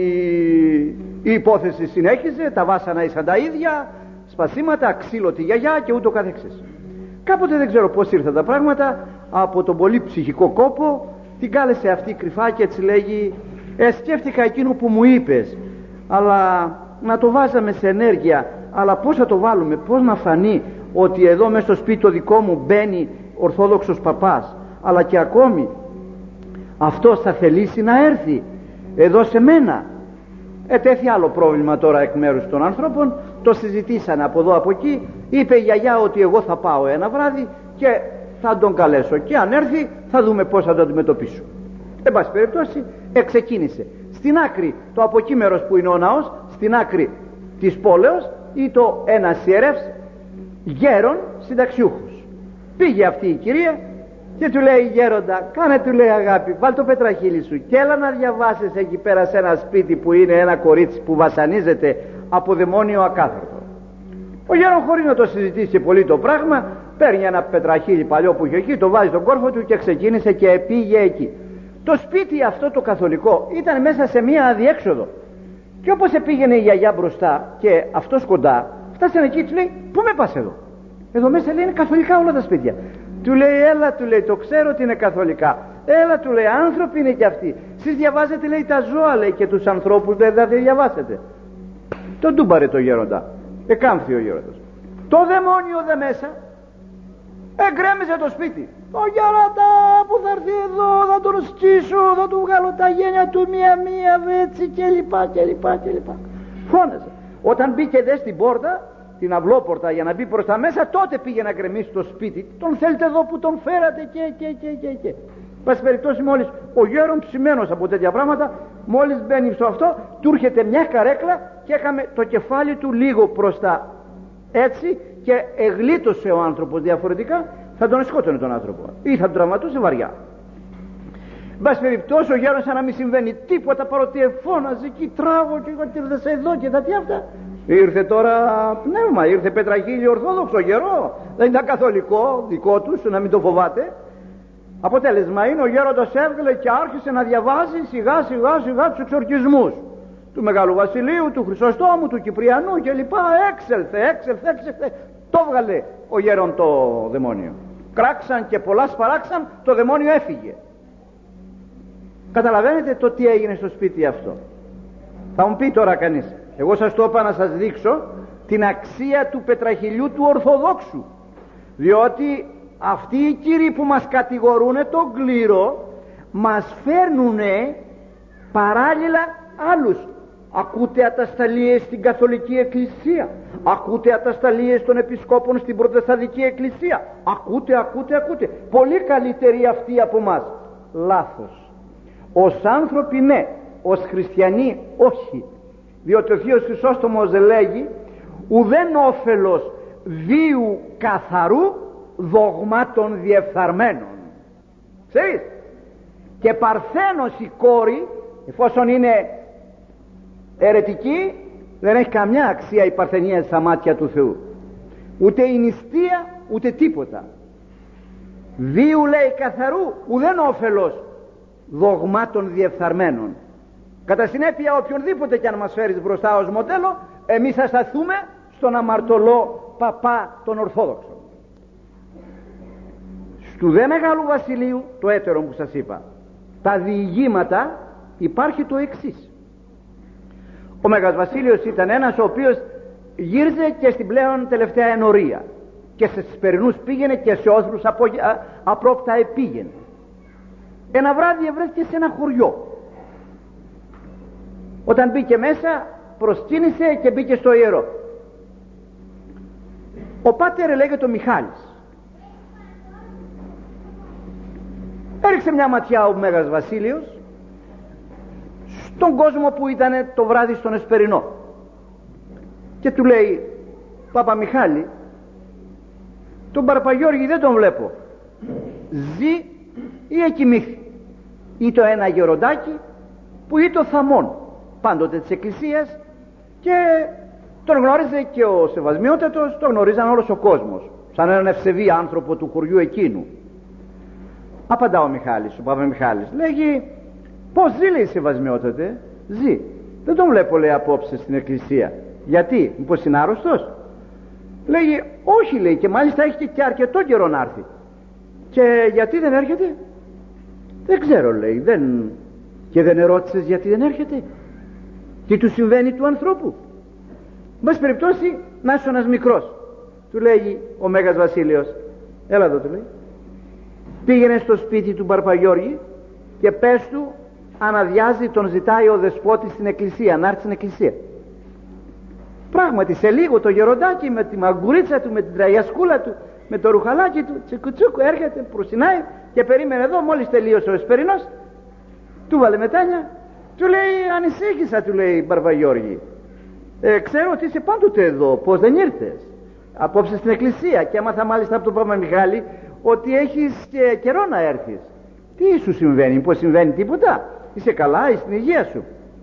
η υπόθεση συνέχιζε, τα βάσανα ήσαν τα ίδια, σπασίματα, ξύλο τη γιαγιά και ούτω καθεξής. Κάποτε δεν ξέρω πώς ήρθαν τα πράγματα, από τον πολύ ψυχικό κόπο την κάλεσε αυτή κρυφά και έτσι λέγει: σκέφτηκα εκείνο που μου είπες, αλλά να το βάζαμε σε ενέργεια, αλλά πώς θα το βάλουμε, πώς να φανεί ότι εδώ μέσα στο σπίτι το δικό μου μπαίνει Ορθόδοξος παπάς, αλλά και ακόμη αυτός θα θελήσει να έρθει εδώ σε μένα. Ετέθη άλλο πρόβλημα τώρα εκ μέρους των ανθρώπων, το συζητήσανε από εδώ από εκεί. Είπε η γιαγιά ότι εγώ θα πάω ένα βράδυ και θα τον καλέσω, και αν έρθει θα δούμε πώς θα το αντιμετωπίσω. Εν πάση περιπτώσει εξεκίνησε. Στην άκρη, το από εκεί μέρος που είναι ο ναός, στην άκρη της πόλεως, ήταν ένας ιερεύς γέρον συνταξιούχος. Πήγε αυτή η κυρία και του λέει: γέροντα, κάνε, του λέει, αγάπη, βάλ το πετραχύλι σου και έλα να διαβάσεις εκεί πέρα σε ένα σπίτι που είναι ένα κορίτσι που βασανίζεται από δαιμόνιο ακάθαρτο. Ο γέρον, χωρίς να το συζητήσει πολύ το πράγμα, παίρνει ένα πετραχύλι παλιό που είχε εκεί, το βάζει στον κόρφο του και ξεκίνησε και πήγε εκεί. Το σπίτι αυτό το καθολικό ήταν μέσα σε μία αδιέξοδο, και όπως πήγαινε η γιαγιά μπροστά και αυτός κοντά, φτάσανε εκεί, του λέει: πού με πας εδώ? Εδώ μέσα, λέει, είναι καθολικά όλα τα σπίτια. Του λέει: έλα, του λέει, το ξέρω ότι είναι καθολικά. Έλα, του λέει, άνθρωποι είναι κι αυτοί. Εσείς διαβάζετε, λέει, τα ζώα, λέει, και τους ανθρώπους δεν θα διαβάσετε. Τον τούμπαρε το γέροντα. Εκάμφθη ο γέροντας. Το δαιμόνιο δε μέσα εγκρέμιζε το σπίτι. Ο γέροντα που θα έρθει εδώ, θα τον σκίσω, θα του βγάλω τα γένια του μία-μία, έτσι και λοιπά και λοιπά και λοιπά. Φώναζε. Όταν μπήκε δε στην πόρτα, την αυλόπορτα, για να μπει προς τα μέσα, τότε πήγε να γκρεμίσει το σπίτι. Τον θέλετε εδώ που τον φέρατε και. Πάση περιπτώσει, μόλις ο γέρον ψημένος από τέτοια πράγματα, μόλις μπαίνει στο αυτό, του έρχεται μια καρέκλα και έκαμε το κεφάλι του λίγο προς τα έτσι, και εγλίτωσε ο άνθρωπος. Διαφορετικά θα τον σκότωνε τον άνθρωπο ή θα τον τραυματούσε βαριά. Μπας περιπτώσει, ο γέρος, σαν να μην συμβαίνει τίποτα, παρότι εφώναζε εκεί, τράγω και ήρθε εδώ και τα τι αυτά. Ήρθε τώρα πνεύμα, ήρθε πετραχύλι Ορθόδοξο γερό, δεν ήταν καθολικό δικό τους, να μην το φοβάται. Αποτέλεσμα είναι, ο γέροντας έβγαλε και άρχισε να διαβάζει σιγά σιγά τους εξορκισμούς του Μεγάλου Βασιλείου, του Χρυσοστόμου, του Κυπριανού και λοιπά. Έξελθε. Το έβγαλε ο γέρον το δαιμόνιο. Κράξαν και πολλά σπαράξαν, το δαιμόνιο έφυγε. Καταλαβαίνετε το τι έγινε στο σπίτι αυτό. Θα μου πει τώρα κανείς, εγώ σας το είπα να σας δείξω την αξία του πετραχυλιού του Ορθοδόξου, διότι αυτοί οι κύριοι που μας κατηγορούν τον κλήρο μας φέρνουν παράλληλα άλλους. Ακούτε ατασταλίες στην Καθολική Εκκλησία, ακούτε ατασταλίες των Επισκόπων στην Προτεσταντική Εκκλησία, ακούτε. Πολύ καλύτεροι αυτοί από μας. Λάθος. Ως άνθρωποι ναι, ως χριστιανοί όχι, διότι ο Θείος Χρυσόστομος λέγει ουδέν όφελος βίου καθαρού δογμάτων διεφθαρμένων. Ξέρεις, και παρθένος η κόρη, εφόσον είναι αιρετική, δεν έχει καμιά αξία η παρθενία στα μάτια του Θεού, ούτε η νηστεία ούτε τίποτα. Βίου, λέει, καθαρού ουδέν όφελος δογμάτων διεφθαρμένων. Κατά συνέπεια, οποιονδήποτε και αν μας φέρεις μπροστά ως μοντέλο, εμείς θα σταθούμε στον αμαρτωλό παπά των Ορθόδοξων. Στου δε Μεγάλου Βασιλείου, το έτερο που σας είπα, τα διηγήματα, υπάρχει το εξής. Ο Μέγας Βασίλειος ήταν ένας ο οποίος γύριζε και στην πλέον τελευταία ενορία και σε Σπερινούς πήγαινε και σε Όθρους απρόπτα επήγαινε. Ένα βράδυ ευρέθηκε σε ένα χωριό. Όταν μπήκε μέσα, προσκύνησε και μπήκε στο ιερό. Ο πάτερ λέγεται ο Μιχάλης. Έριξε μια ματιά ο Μέγας Βασίλειος στον κόσμο που ήταν το βράδυ στον Εσπερινό και του λέει, Παπα Μιχάλη, τον Παρπαγιώργη δεν τον βλέπω, ζει ή εκοιμήθη, ή το ένα γεροντάκι που ή το θαμών πάντοτε της Εκκλησίας, και τον γνώριζε και ο Σεβασμιότατος, τον γνωρίζαν όλος ο κόσμος σαν έναν ευσεβή άνθρωπο του χωριού εκείνου. Απαντά ο Μιχάλης, ο Παπα Μιχάλης, λέγει, πως ζει, λέει, Σεβασμιότατε? Ζει. Δεν τον βλέπω, λέει, απόψε στην Εκκλησία. Γιατί, μήπως είναι άρρωστος? Λέγει, όχι, λέει, και μάλιστα έχει και αρκετό καιρό να έρθει. Και γιατί δεν έρχεται? Δεν ξέρω, λέει, και δεν ερώτησες γιατί δεν έρχεται? Τι του συμβαίνει του ανθρώπου? Μπας περιπτώσει, να είσαι ένας μικρός. Του λέγει ο Μέγας Βασίλειος, έλα εδώ, του λέει, πήγαινε στο σπίτι του Παρπαγιώργη και πες του αναδιάζει, τον ζητάει ο δεσπότης στην Εκκλησία, να έρθει στην Εκκλησία. Πράγματι σε λίγο το γεροντάκι με τη μαγκουρίτσα του, με την τραγιασκούλα του, με το ρουχαλάκι του, τσικουτσούκου, έρχεται, προσινάει και περίμενε εδώ. Μόλις τελείωσε ο Εσπερινός, του βάλε μετάνια, του λέει, ανησύχησα, του λέει, Παρπαγιώργη, ξέρω ότι είσαι πάντοτε εδώ, πως δεν ήρθες απόψε στην Εκκλησία? Και έμαθα μάλιστα από τον Παπα Μιχάλη ότι έχεις και καιρό να έρθεις. Τι σου συμβαίνει, πως συμβαίνει τίποτα? Είσαι καλά, είσαι στην υγεία σου?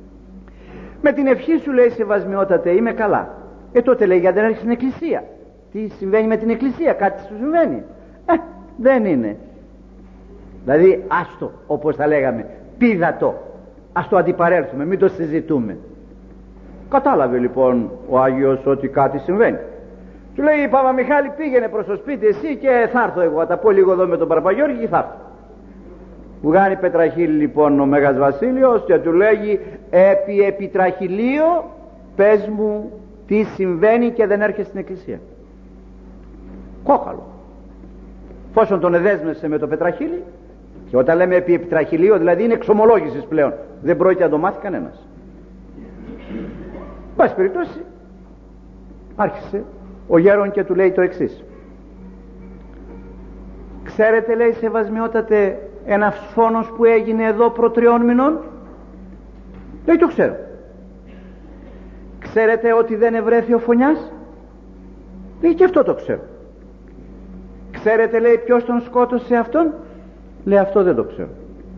Με την ευχή σου, λέει, Σεβασμιότατε, είμαι καλά. Τότε λέει, γιατί δεν έρχεσαι στην Εκκλησία? Τι συμβαίνει με την Εκκλησία, κάτι σου συμβαίνει? Δεν είναι. Δηλαδή άστο, όπως θα λέγαμε, πήδατο, ας το αντιπαρέλθουμε, μην το συζητούμε. Κατάλαβε λοιπόν ο Άγιος ότι κάτι συμβαίνει. Του λέει, Παπα Μιχάλη, πήγαινε προς το σπίτι εσύ και θα έρθω εγώ, θα τα πω λίγο εδώ με τον Παρπαγιώργη και θα έρθω. Βγάνει πετραχύλι λοιπόν ο Μέγας Βασίλειος και του λέγει, επί επιτραχυλίο πες μου τι συμβαίνει και δεν έρχεσαι στην Εκκλησία. Κόκαλο. Φόσον τον εδέσμευσε με το πετραχύλι, και όταν λέμε επί επιτραχυλίο δηλαδή είναι εξομολόγησης πλέον, δεν πρόκειται να το μάθει κανένας. Πάση περιπτώσει άρχισε ο γέρον και του λέει το εξής. Ξέρετε, λέει, Σεβασμιότατε, ένας φόνος που έγινε εδώ προ 3 μηνών? Λέει, το ξέρω. Ξέρετε ότι δεν ευρέθη ο φωνιάς? Λέει, και αυτό το ξέρω. Ξέρετε, λέει, ποιος τον σκότωσε αυτόν? Λέει, αυτό δεν το ξέρω.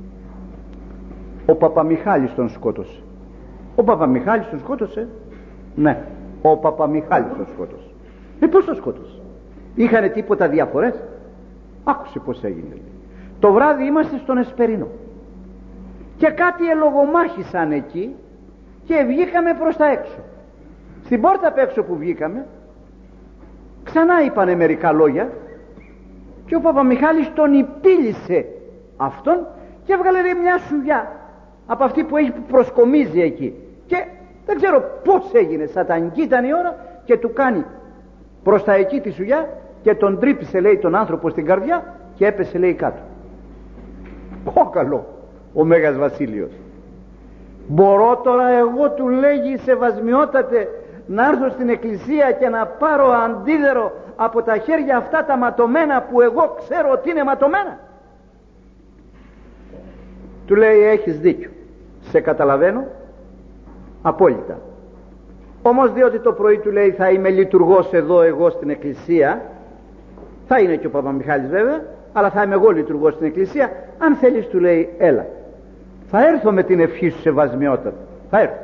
Ο Παπαμιχάλης τον σκότωσε. Ο Παπαμιχάλης τον σκότωσε? Ναι, ο Παπαμιχάλης τον σκότωσε. Πώς τον σκότωσε? Είχανε τίποτα διαφορές? Άκουσε πως έγινε. Το βράδυ είμαστε στον Εσπερινό και κάτι ελογομάχησαν εκεί και βγήκαμε προς τα έξω. Στην πόρτα απ' έξω που βγήκαμε ξανά είπανε μερικά λόγια και ο Παπαμιχάλης τον υπήλυσε αυτόν και έβγαλε μια σουλιά από αυτή που έχει, που προσκομίζει εκεί, και δεν ξέρω πως έγινε, σατανική ήταν η ώρα, και του κάνει προς τα εκεί τη σουλιά και τον τρύπησε, λέει, τον άνθρωπο στην καρδιά και έπεσε, λέει, κάτω. Κόκαλο ο Μέγας Βασίλειος. Μπορώ τώρα εγώ, του λέγει, σεβασμιότατε, να έρθω στην εκκλησία και να πάρω αντίδερο από τα χέρια αυτά τα ματωμένα που εγώ ξέρω ότι είναι ματωμένα? Του λέει, έχεις δίκιο, σε καταλαβαίνω απόλυτα, όμως διότι το πρωί, του λέει, θα είμαι λειτουργός εδώ εγώ στην εκκλησία, θα είναι και ο Παπαμιχάλης βέβαια, αλλά θα είμαι εγώ λειτουργός στην εκκλησία, αν θέλεις, του λέει, έλα, θα έρθω με την ευχή σου, σεβασμιότατα, θα έρθω.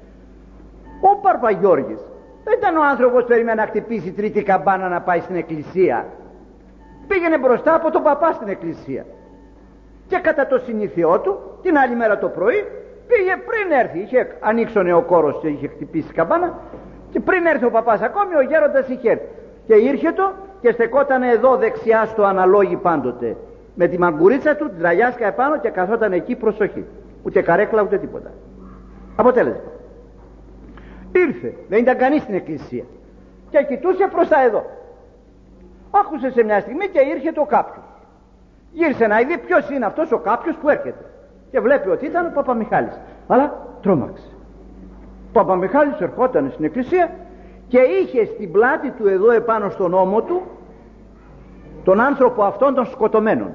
Ο Παρπαγιώργης δεν ήταν ο άνθρωπος που περίμενε να χτυπήσει τρίτη καμπάνα να πάει στην εκκλησία. Πήγαινε μπροστά από τον παπά στην εκκλησία και κατά το συνήθειό του την άλλη μέρα το πρωί πήγε πριν έρθει. Είχε ανοίξωνε ο κόρος και είχε χτυπήσει καμπάνα, και πριν έρθει ο παπάς ακόμη, ο γέροντας είχε έρθει και ήρχε το και στεκόταν εδώ δεξιά στο αναλόγι πάντοτε με τη μαγκουρίτσα του, την τραλιάσκα επάνω, και καθόταν εκεί, προσοχή, ούτε καρέκλα ούτε τίποτα. Αποτέλεσμα, ήρθε, δεν ήταν κανείς στην εκκλησία και κοιτούσε προς τα εδώ. Άκουσε σε μια στιγμή και ήρθε το κάποιος. Γύρισε να δει ποιος είναι αυτός ο κάποιος που έρχεται και βλέπει ότι ήταν ο Παπαμιχάλης, αλλά τρόμαξε. Ο Παπαμιχάλης ερχόταν στην εκκλησία και είχε στην πλάτη του εδώ επάνω στον ώμο του τον άνθρωπο αυτόν των σκοτωμένων.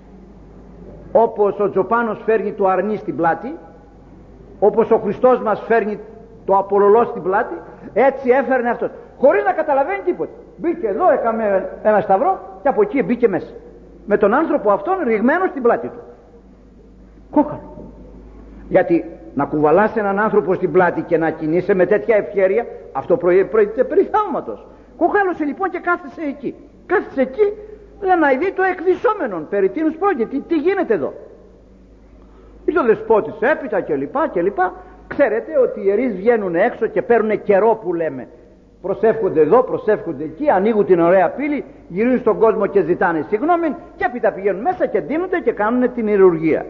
Όπως ο Τζοπάνος φέρνει το αρνί στην πλάτη, όπως ο Χριστός μας φέρνει το απολολό στην πλάτη, έτσι έφερνε αυτός, χωρίς να καταλαβαίνει τίποτα. Μπήκε εδώ, έκαμε ένα σταυρό και από εκεί μπήκε μέσα με τον άνθρωπο αυτόν ρηγμένο στην πλάτη του. Κόκαλο. Γιατί να κουβαλάς έναν άνθρωπο στην πλάτη και να κινείσαι με τέτοια ευκαιρία, αυτό προηγείται περί θαύματος. Κόκαλωσε λοιπόν και κάθισε εκεί. Κάθισε εκεί για να δει το εκδισόμενον, περί τίνος πρόκειται, τι γίνεται εδώ. Ήρθε ο δεσπότης έπειτα κλπ. Ξέρετε ότι οι ιερείς βγαίνουν έξω και παίρνουν καιρό, που λέμε. Προσεύχονται εδώ, προσεύχονται εκεί, ανοίγουν την ωραία πύλη, γυρίζουν στον κόσμο και ζητάνε συγγνώμη, και έπειτα πηγαίνουν μέσα και ντύνονται και κάνουν την ιερουργία.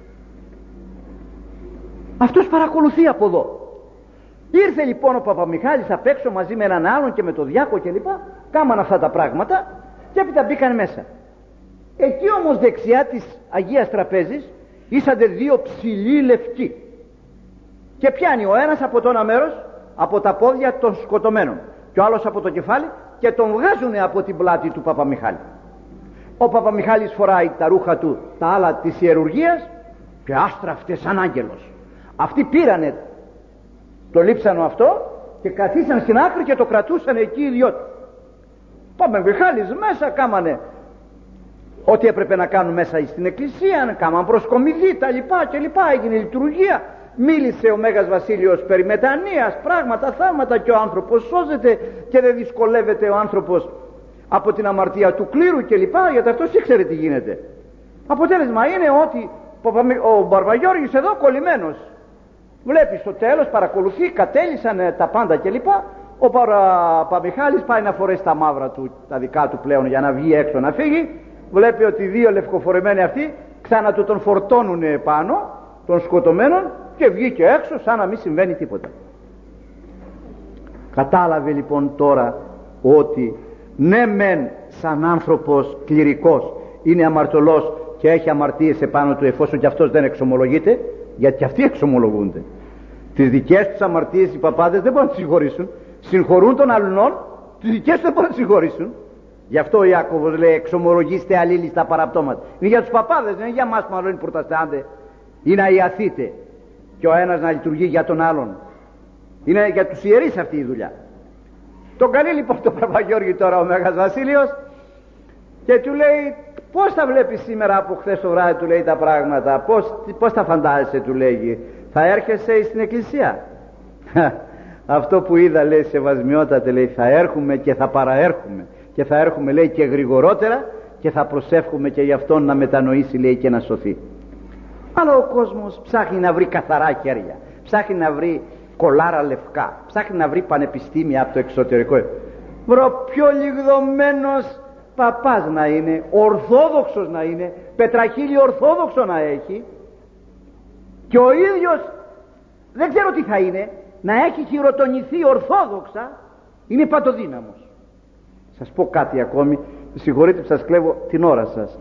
Αυτός παρακολουθεί από εδώ. Ήρθε λοιπόν ο Παπαμιχάλης απ' έξω μαζί με έναν άλλον και με το διάκο κλπ. Κάμαν αυτά τα πράγματα και έπειτα μπήκαν μέσα. Εκεί όμως δεξιά της Αγίας Τραπέζης ήσανται δύο ψηλοί λευκοί. Και πιάνει ο ένας από το ένα μέρος, από τα πόδια των σκοτωμένων, και ο άλλος από το κεφάλι, και τον βγάζουν από την πλάτη του Παπαμιχάλη. Ο Παπαμιχάλης φοράει τα ρούχα του, τα άλλα της ιερουργίας, και άστραφτε σαν άγγελος. Αυτοί πήρανε το λείψανο αυτό και καθίσαν στην άκρη και το κρατούσαν εκεί οι δυο του. Παπαμιχάλης μέσα κάμανε ό,τι έπρεπε να κάνουν μέσα στην εκκλησία, κάμαν προσκομιδή τα λοιπά και λοιπά, έγινε λειτουργία. Μίλησε ο Μέγας Βασίλειος περί μετανοίας, πράγματα, θαύματα, και ο άνθρωπος σώζεται και δεν δυσκολεύεται ο άνθρωπος από την αμαρτία του κλήρου κλπ, γιατί αυτός ήξερε τι γίνεται. Αποτέλεσμα είναι ότι ο Μπαρβαγιώργης εδώ κολλημένος, βλέπει στο τέλος, παρακολουθεί, κατέλησαν τα πάντα κλπ. Ο Παπαμιχάλης πάει να φορέσει τα μαύρα του, τα δικά του πλέον, για να βγει έξω να φύγει. Βλέπει ότι δύο λευκοφορεμένοι αυτοί ξανά του τον φορτώνουν επάνω των σκοτωμένων και βγήκε έξω σαν να μην συμβαίνει τίποτα. Κατάλαβε λοιπόν τώρα ότι ναι μεν σαν άνθρωπος κληρικός είναι αμαρτωλός και έχει αμαρτίες επάνω του, εφόσον και αυτός δεν εξομολογείται, γιατί και αυτοί εξομολογούνται. Τις δικές τους αμαρτίες οι παπάδες δεν μπορούν να τις συγχωρήσουν, συγχωρούν των αλλωνών, τις δικές τους δεν μπορούν να τις συγχωρήσουν. Γι' αυτό ο Ιάκωβος λέει εξομολογήστε αλλήλεις τα παραπτώματα. Είναι για τους παπάδες, δεν είναι για μας που μάλλον προταστάντε ή να ιαθείτε και ο ένας να λειτουργεί για τον άλλον. Είναι για τους ιερείς αυτή η δουλειά. Τον καλεί λοιπόν τον Παπαγιώργη τώρα ο Μέγας Βασίλειος και του λέει πώς τα βλέπεις σήμερα από χθες το βράδυ, του λέει, τα πράγματα, πώς τα φαντάζεσαι, του λέγει, θα έρχεσαι στην εκκλησία? Αυτό που είδα, λέει, σεβασμιότατε, λέει, θα έρχομαι και θα παραέρχομαι, και θα έρχομαι, λέει, και γρηγορότερα και θα προσεύχουμε και γι' αυτόν να μετανοήσει, λέει, και να σωθεί. Αλλά ο κόσμος ψάχνει να βρει καθαρά χέρια, ψάχνει να βρει κολάρα λευκά, ψάχνει να βρει πανεπιστήμια από το εξωτερικό. Βρω πιο λιγδωμένος παπάς να είναι, ορθόδοξος να είναι, πετραχίλι ορθόδοξο να έχει, και ο ίδιος δεν ξέρω τι θα είναι, να έχει χειροτονηθεί ορθόδοξα, είναι παντοδύναμος. Σας πω κάτι ακόμη, συγχωρείτε που σας κλέβω την ώρα σας.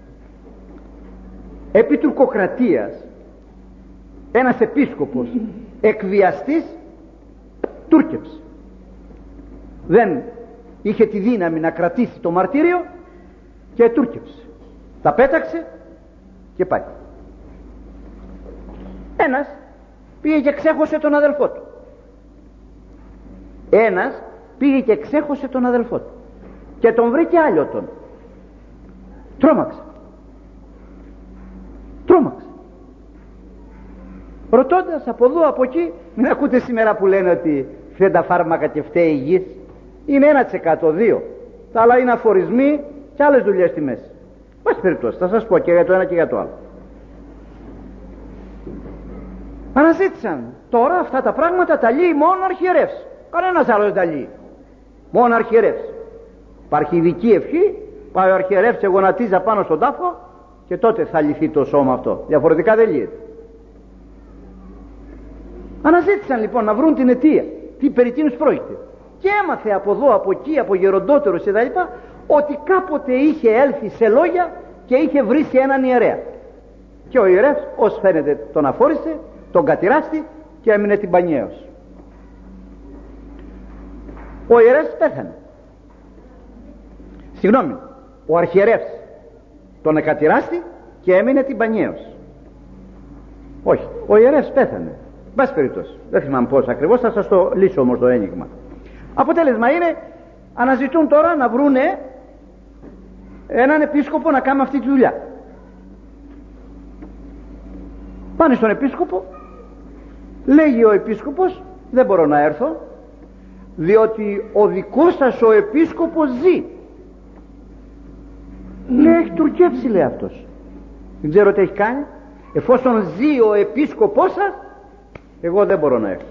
Επί τουρκοκρατίας ένας επίσκοπος εκβιαστής τούρκεψε. Δεν είχε τη δύναμη να κρατήσει το μαρτύριο και τούρκεψε. Τα πέταξε και πάει. Ένας πήγε και ξέχωσε τον αδελφό του. Ένας πήγε και ξέχωσε τον αδελφό του και τον βρήκε άλλοτον. Τρόμαξε. Ρωτώντας από εδώ από εκεί, μην ακούτε σήμερα που λένε ότι φταίνε τα φάρμακα και φταίει η γης. Είναι 1%, 2%. Τα άλλα είναι αφορισμοί και άλλες δουλειές στη μέση. Πάση περιπτώσει, θα σας πω και για το ένα και για το άλλο. Αναζήτησαν τώρα αυτά τα πράγματα, τα λύει μόνο αρχιερεύς. Κανένας άλλος δεν τα λύει. Μόνο αρχιερεύς. Υπάρχει ειδική ευχή, πάει ο αρχιερεύς και γονατίζει πάνω στον τάφο και τότε θα λυθεί το σώμα αυτό. Διαφορετικά δεν λύεται. Αναζήτησαν λοιπόν να βρουν την αιτία, τι περί τίνος πρόκειται. Και έμαθε από εδώ, από εκεί, από γεροντότερους και τα λοιπά, ότι κάποτε είχε έλθει σε λόγια και είχε βρει έναν ιερέα. Και ο ιερεύς, ως φαίνεται, τον αφόρησε, τον κατηράστη και έμεινε τυμπανιαίος. Ο ιερεύς πέθανε. Συγγνώμη, ο αρχιερεύς τον εκατηράστη και έμεινε τυμπανιαίος. Όχι, ο ιερεύς πέθανε. Μπας περιπτώσει, δεν θυμάμαι πώς ακριβώς, θα σας το λύσω όμως το ένιγμα. Αποτέλεσμα είναι, αναζητούν τώρα να βρούνε έναν επίσκοπο να κάνει αυτή τη δουλειά. Πάνε στον επίσκοπο, λέγει ο επίσκοπος, δεν μπορώ να έρθω διότι ο δικός σας ο επίσκοπος ζει. Λέει, έχει τουρκεύσει, λέει αυτός. Δεν ξέρω τι έχει κάνει. Εφόσον ζει ο επίσκοπός σας, εγώ δεν μπορώ να έρθω.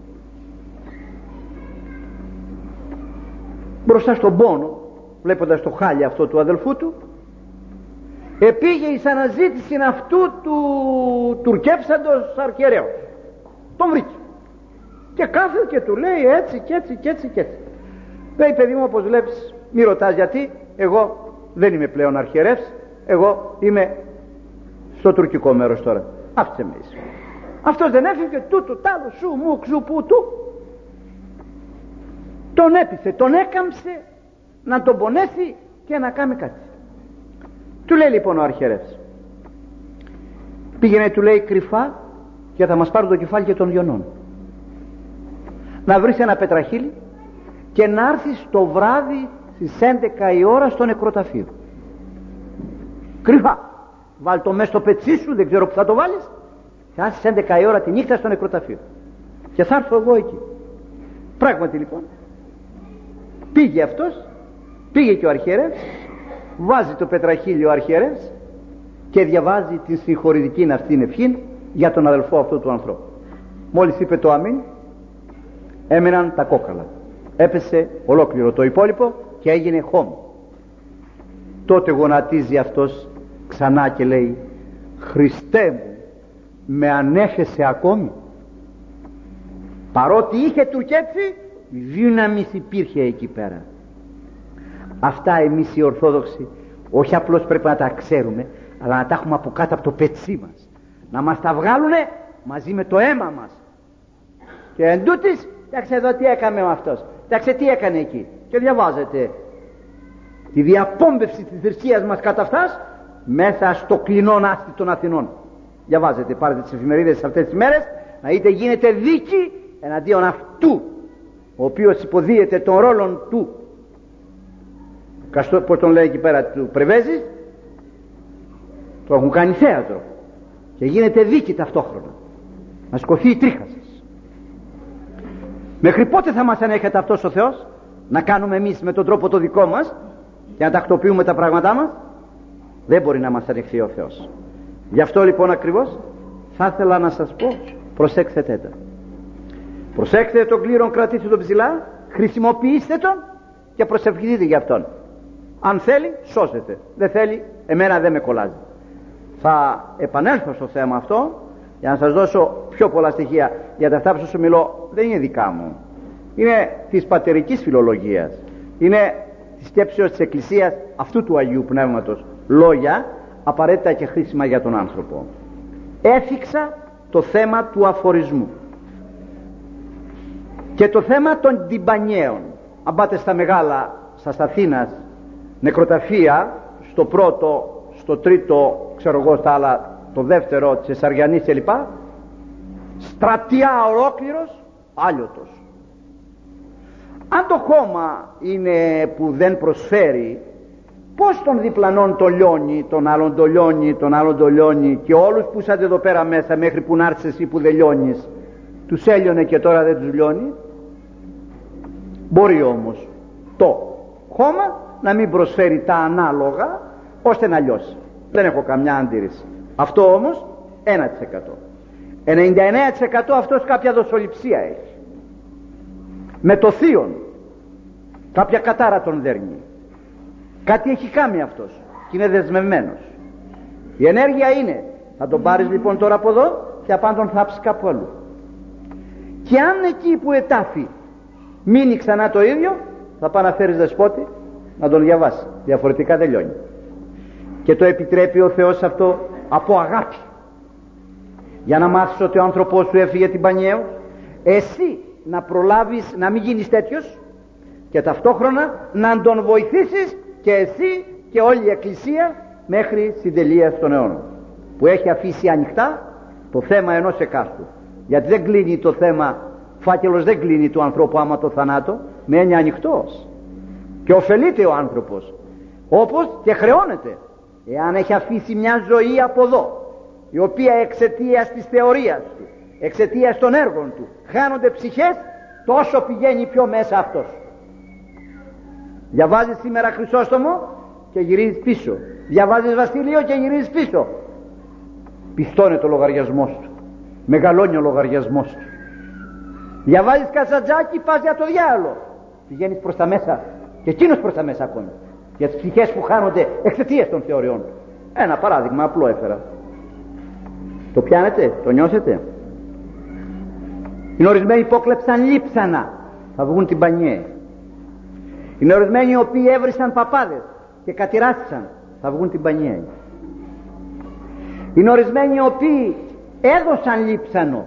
Μπροστά στον πόνο, βλέποντας το χάλι αυτό του αδελφού του, επήγε εις αναζήτηση αυτού του τουρκεύσαντος αρχιερέου. Τον βρήκε και κάθεται και του λέει έτσι και έτσι και έτσι και έτσι. Λέει, παιδί μου, όπως βλέπεις, μη ρωτάς γιατί, εγώ δεν είμαι πλέον αρχιερεύς, εγώ είμαι στο τουρκικό μέρος τώρα. Άφησε με ίσο. Αυτός δεν έφυγε, τούτου τάλου σου μου ξουπού του. Τον έπιθε, τον έκαμψε να τον πονέσει και να κάνει κάτι. Του λέει λοιπόν ο αρχιερεύς, πήγαινε, του λέει, κρυφά και θα μας πάρουν το κεφάλι και των γιονών. Να βρεις ένα πετραχύλι και να έρθεις το βράδυ στις 11 η ώρα στο νεκροταφείο. Κρυφά. Βάλ το μέσα στο πετσί σου, δεν ξέρω που θα το βάλεις, και άσε στις 11 η ώρα τη νύχτα στο νεκροταφείο. Και θα έρθω εγώ εκεί. Πράγματι λοιπόν, πήγε αυτός, πήγε και ο αρχιερεύς, βάζει το πετραχύλι ο αρχιερεύς και διαβάζει την συγχωρητική αυτήν ευχή για τον αδελφό αυτού του ανθρώπου. Μόλις είπε το αμήν, έμειναν τα κόκαλα. Έπεσε ολόκληρο το υπόλοιπο και έγινε χώμη. Τότε γονατίζει αυτός ξανά και λέει, Χριστέ μου, με ανέχεσαι ακόμη? Παρότι είχε τουρκέψει, δύναμης υπήρχε εκεί πέρα. Αυτά εμείς οι Ορθόδοξοι όχι απλώς πρέπει να τα ξέρουμε, αλλά να τα έχουμε από κάτω από το πετσί μας, να μας τα βγάλουνε μαζί με το αίμα μας. Και εν τούτης, κοιτάξτε εδώ τι έκαμε με αυτός, κοιτάξτε τι έκανε εκεί. Και διαβάζετε τη διαπόμπευση της θρησκείας μας κατά αυτάς μέσα στο κλεινόν άστι των Αθηνών. Διαβάζετε, πάρετε τις εφημερίδες αυτές τις μέρες, να είτε γίνεται δίκη εναντίον αυτού ο οποίος υποδίεται των ρόλων του, πώς τον λέει εκεί πέρα, του Πρεβέζης, το έχουν κάνει θέατρο και γίνεται δίκη ταυτόχρονα, να σκοθεί η τρίχα σας. Μέχρι πότε θα μας ανέχεται αυτός ο Θεός να κάνουμε εμείς με τον τρόπο το δικό μας? και να τακτοποιούμε τα πράγματά μας, δεν μπορεί να μας ανοιχθεί ο Θεός. Γι' αυτό λοιπόν ακριβώς θα ήθελα να σας πω, προσέξτε τα. Προσέξτε τον κλήρον, κρατήστε τον ψηλά, χρησιμοποιήστε τον και προσευχηθείτε για αυτόν. Αν θέλει, σώζεται. Δεν θέλει, εμένα δεν με κολλάζει. Θα επανέλθω στο θέμα αυτό για να σας δώσω πιο πολλά στοιχεία, γιατί αυτά που σας μιλώ δεν είναι δικά μου. Είναι της πατερικής φιλολογίας. Είναι της σκέψεως της Εκκλησίας αυτού του Αγίου Πνεύματος. Λόγια απαραίτητα και χρήσιμα για τον άνθρωπο. Έφυξα το θέμα του αφορισμού και το θέμα των τυμπανιαίων. Αν πάτε στα μεγάλα, στα Αθήνας νεκροταφεία, στο πρώτο, στο τρίτο, ξέρω εγώ στα άλλα, το δεύτερο της Εσαριανής κλπ, στρατιά ολόκληρος άλιωτος. Αν το χώμα είναι που δεν προσφέρει, πως τον διπλανόν το λιώνει, τον άλλον το λιώνει, τον άλλον το λιώνει, και όλους που είσατε εδώ πέρα μέσα μέχρι που να έρθεις εσύ που δεν λιώνεις, τους έλειωνε και τώρα δεν τους λιώνει. Μπορεί όμως το χώμα να μην προσφέρει τα ανάλογα ώστε να λιώσει. Δεν έχω καμιά αντίρρηση. Αυτό όμως 1%. 99% αυτός κάποια δοσοληψία έχει. Με το θείον κάποια κατάρα τον δέρνει. Κάτι έχει κάνει αυτός και είναι δεσμευμένος. Η ενέργεια είναι, θα τον πάρεις λοιπόν τώρα από εδώ και απάνω τον θάψεις κάπου αλλού. Και αν εκεί που ετάφει μείνει ξανά το ίδιο, θα πάει να φέρεις δεσπότη να τον διαβάσει. Διαφορετικά δεν λιώνει. Και το επιτρέπει ο Θεός αυτό από αγάπη, για να μάθεις ότι ο άνθρωπός σου έφυγε την πανιέως, εσύ να προλάβεις να μην γίνεις τέτοιος και ταυτόχρονα να τον βοηθήσεις και εσύ και όλη η Εκκλησία μέχρι συντελεία των αιώνων, που έχει αφήσει ανοιχτά το θέμα ενός εκάστου. Γιατί δεν κλείνει το θέμα, φάκελος δεν κλείνει του ανθρώπου άμα το θανάτο, μένει ανοιχτός και ωφελείται ο άνθρωπος, όπως και χρεώνεται εάν έχει αφήσει μια ζωή από εδώ, η οποία εξαιτίας της θεωρίας του, εξαιτίας των έργων του χάνονται ψυχές, τόσο πηγαίνει πιο μέσα αυτός. Διαβάζεις σήμερα Χρυσόστομο και γυρίζεις πίσω, διαβάζεις Βασίλειο και γυρίζεις πίσω. Πιστώνεται ο λογαριασμός του, μεγαλώνει ο λογαριασμός του. Διαβάζεις Καζαντζάκη, πας για το διάλογο, πηγαίνεις προς τα μέσα και εκείνος προς τα μέσα ακόμη, για τις ψυχές που χάνονται εξαιτίας των θεωριών. Ένα παράδειγμα απλό έφερα. Το πιάνετε, το νιώσετε? Είναι ορισμένοι που έκλεψαν λείψανα, θα βγουν την πανιέ. Είναι ορισμένοι οι οποίοι έβρισαν παπάδες και κατηράστησαν, θα βγουν την πανιέ. Είναι ορισμένοι οι οποίοι έδωσαν λείψανο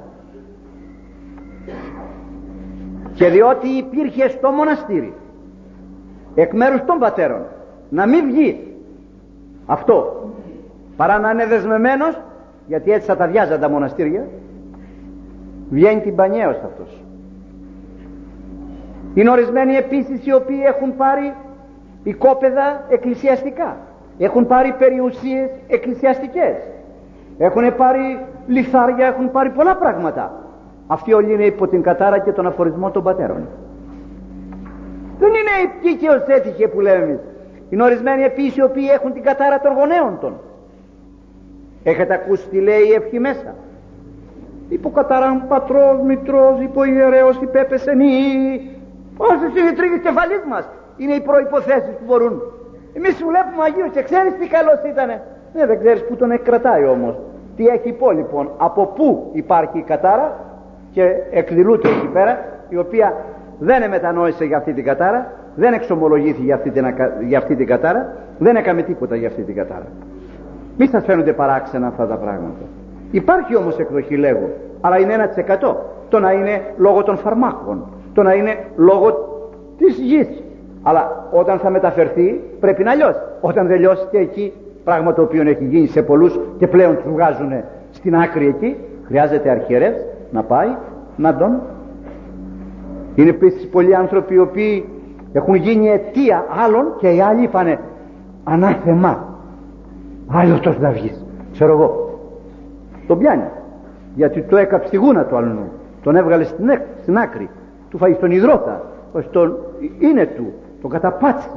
και διότι υπήρχε στο μοναστήρι εκ μέρους των πατέρων να μην βγει αυτό, παρά να είναι δεσμεμένος, γιατί έτσι θα τα βιάζαν τα μοναστήρια, βγαίνει την πανιέως αυτός. Είναι ορισμένοι επίσης οι οποίοι έχουν πάρει οικόπεδα εκκλησιαστικά, έχουν πάρει περιουσίες εκκλησιαστικές, έχουν πάρει λιθάρια, έχουν πάρει πολλά πράγματα. Αυτοί όλοι είναι υπό την κατάρα και τον αφορισμό των πατέρων. Δεν είναι επίκαιος έτυχε που λέμε εμείς. Είναι ορισμένοι επίσης οι οποίοι έχουν την κατάρα των γονέων των. Έχετε ακούσει τι λέει η ευχή μέσα? Υποκατάραν πατρός, μητρός, υποϊερέως, υπέπεσεν ή... Όσες είναι οι τρίγες κεφαλής μας είναι οι προϋποθέσεις που μπορούν. Εμείς βλέπουμε Αγίους και ξέρεις τι καλός ήτανε. Ναι, δεν ξέρεις που τον εκκρατάει όμως. Τι έχει υπόλοιπον, από πού υπάρχει η κατάρα και εκδηλούται εκεί πέρα, η οποία δεν μετανόησε για αυτή την κατάρα, δεν εξομολογήθηκε για αυτή την κατάρα, δεν έκαμε τίποτα για αυτή την κατάρα. Μη σας φαίνονται παράξενα αυτά τα πράγματα. Υπάρχει όμως εκδοχή, λέγω, αλλά είναι 1%. Το να είναι λόγω των φαρμάκων, το να είναι λόγω της γης. Αλλά όταν θα μεταφερθεί πρέπει να λιώσει. Όταν δεν λιώσει και εκεί, πράγμα το οποίο έχει γίνει σε πολλούς και πλέον του βγάζουν στην άκρη εκεί, χρειάζεται αρχιερεύς να πάει να τον... Είναι επίσης πολλοί άνθρωποι οι οποίοι έχουν γίνει αιτία άλλων και οι άλλοι είπανε ανάθεμα, άλλος να βγεις, ξέρω εγώ. Τον πιάνει γιατί το έκαψε στη γούνα του άλλου, τον έβγαλε στην άκρη, του φάγει στον υδρότα, είναι του, τον καταπάτησες,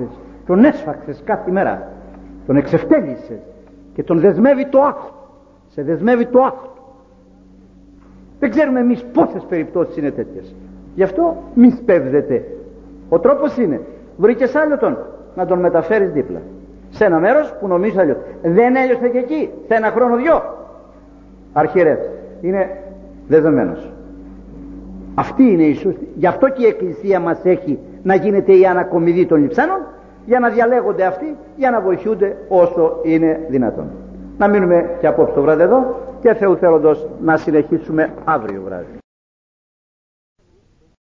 τον έσφαξες κάθε μέρα, τον εξευτέλισες και τον δεσμεύει το άχο, σε δεσμεύει το άχο. Δεν ξέρουμε εμείς πόσες περιπτώσεις είναι τέτοιες. Γι' αυτό μη σπέβδετε. Ο τρόπος είναι, βρήκες άλλο να τον μεταφέρεις δίπλα σε ένα μέρος που νομίζεις αλλιώς. Δεν έλειωσε και εκεί, σε ένα χρόνο δυο αρχιερεύς, είναι δεδομένος. Αυτή είναι η σωστή. Γι' αυτό και η Εκκλησία μας έχει να γίνεται η ανακομιδή των λειψάνων, για να διαλέγονται αυτοί, για να βοηθούνται όσο είναι δυνατόν. Να μείνουμε και απόψε το βράδυ εδώ και Θεού θέλοντος να συνεχίσουμε αύριο βράδυ.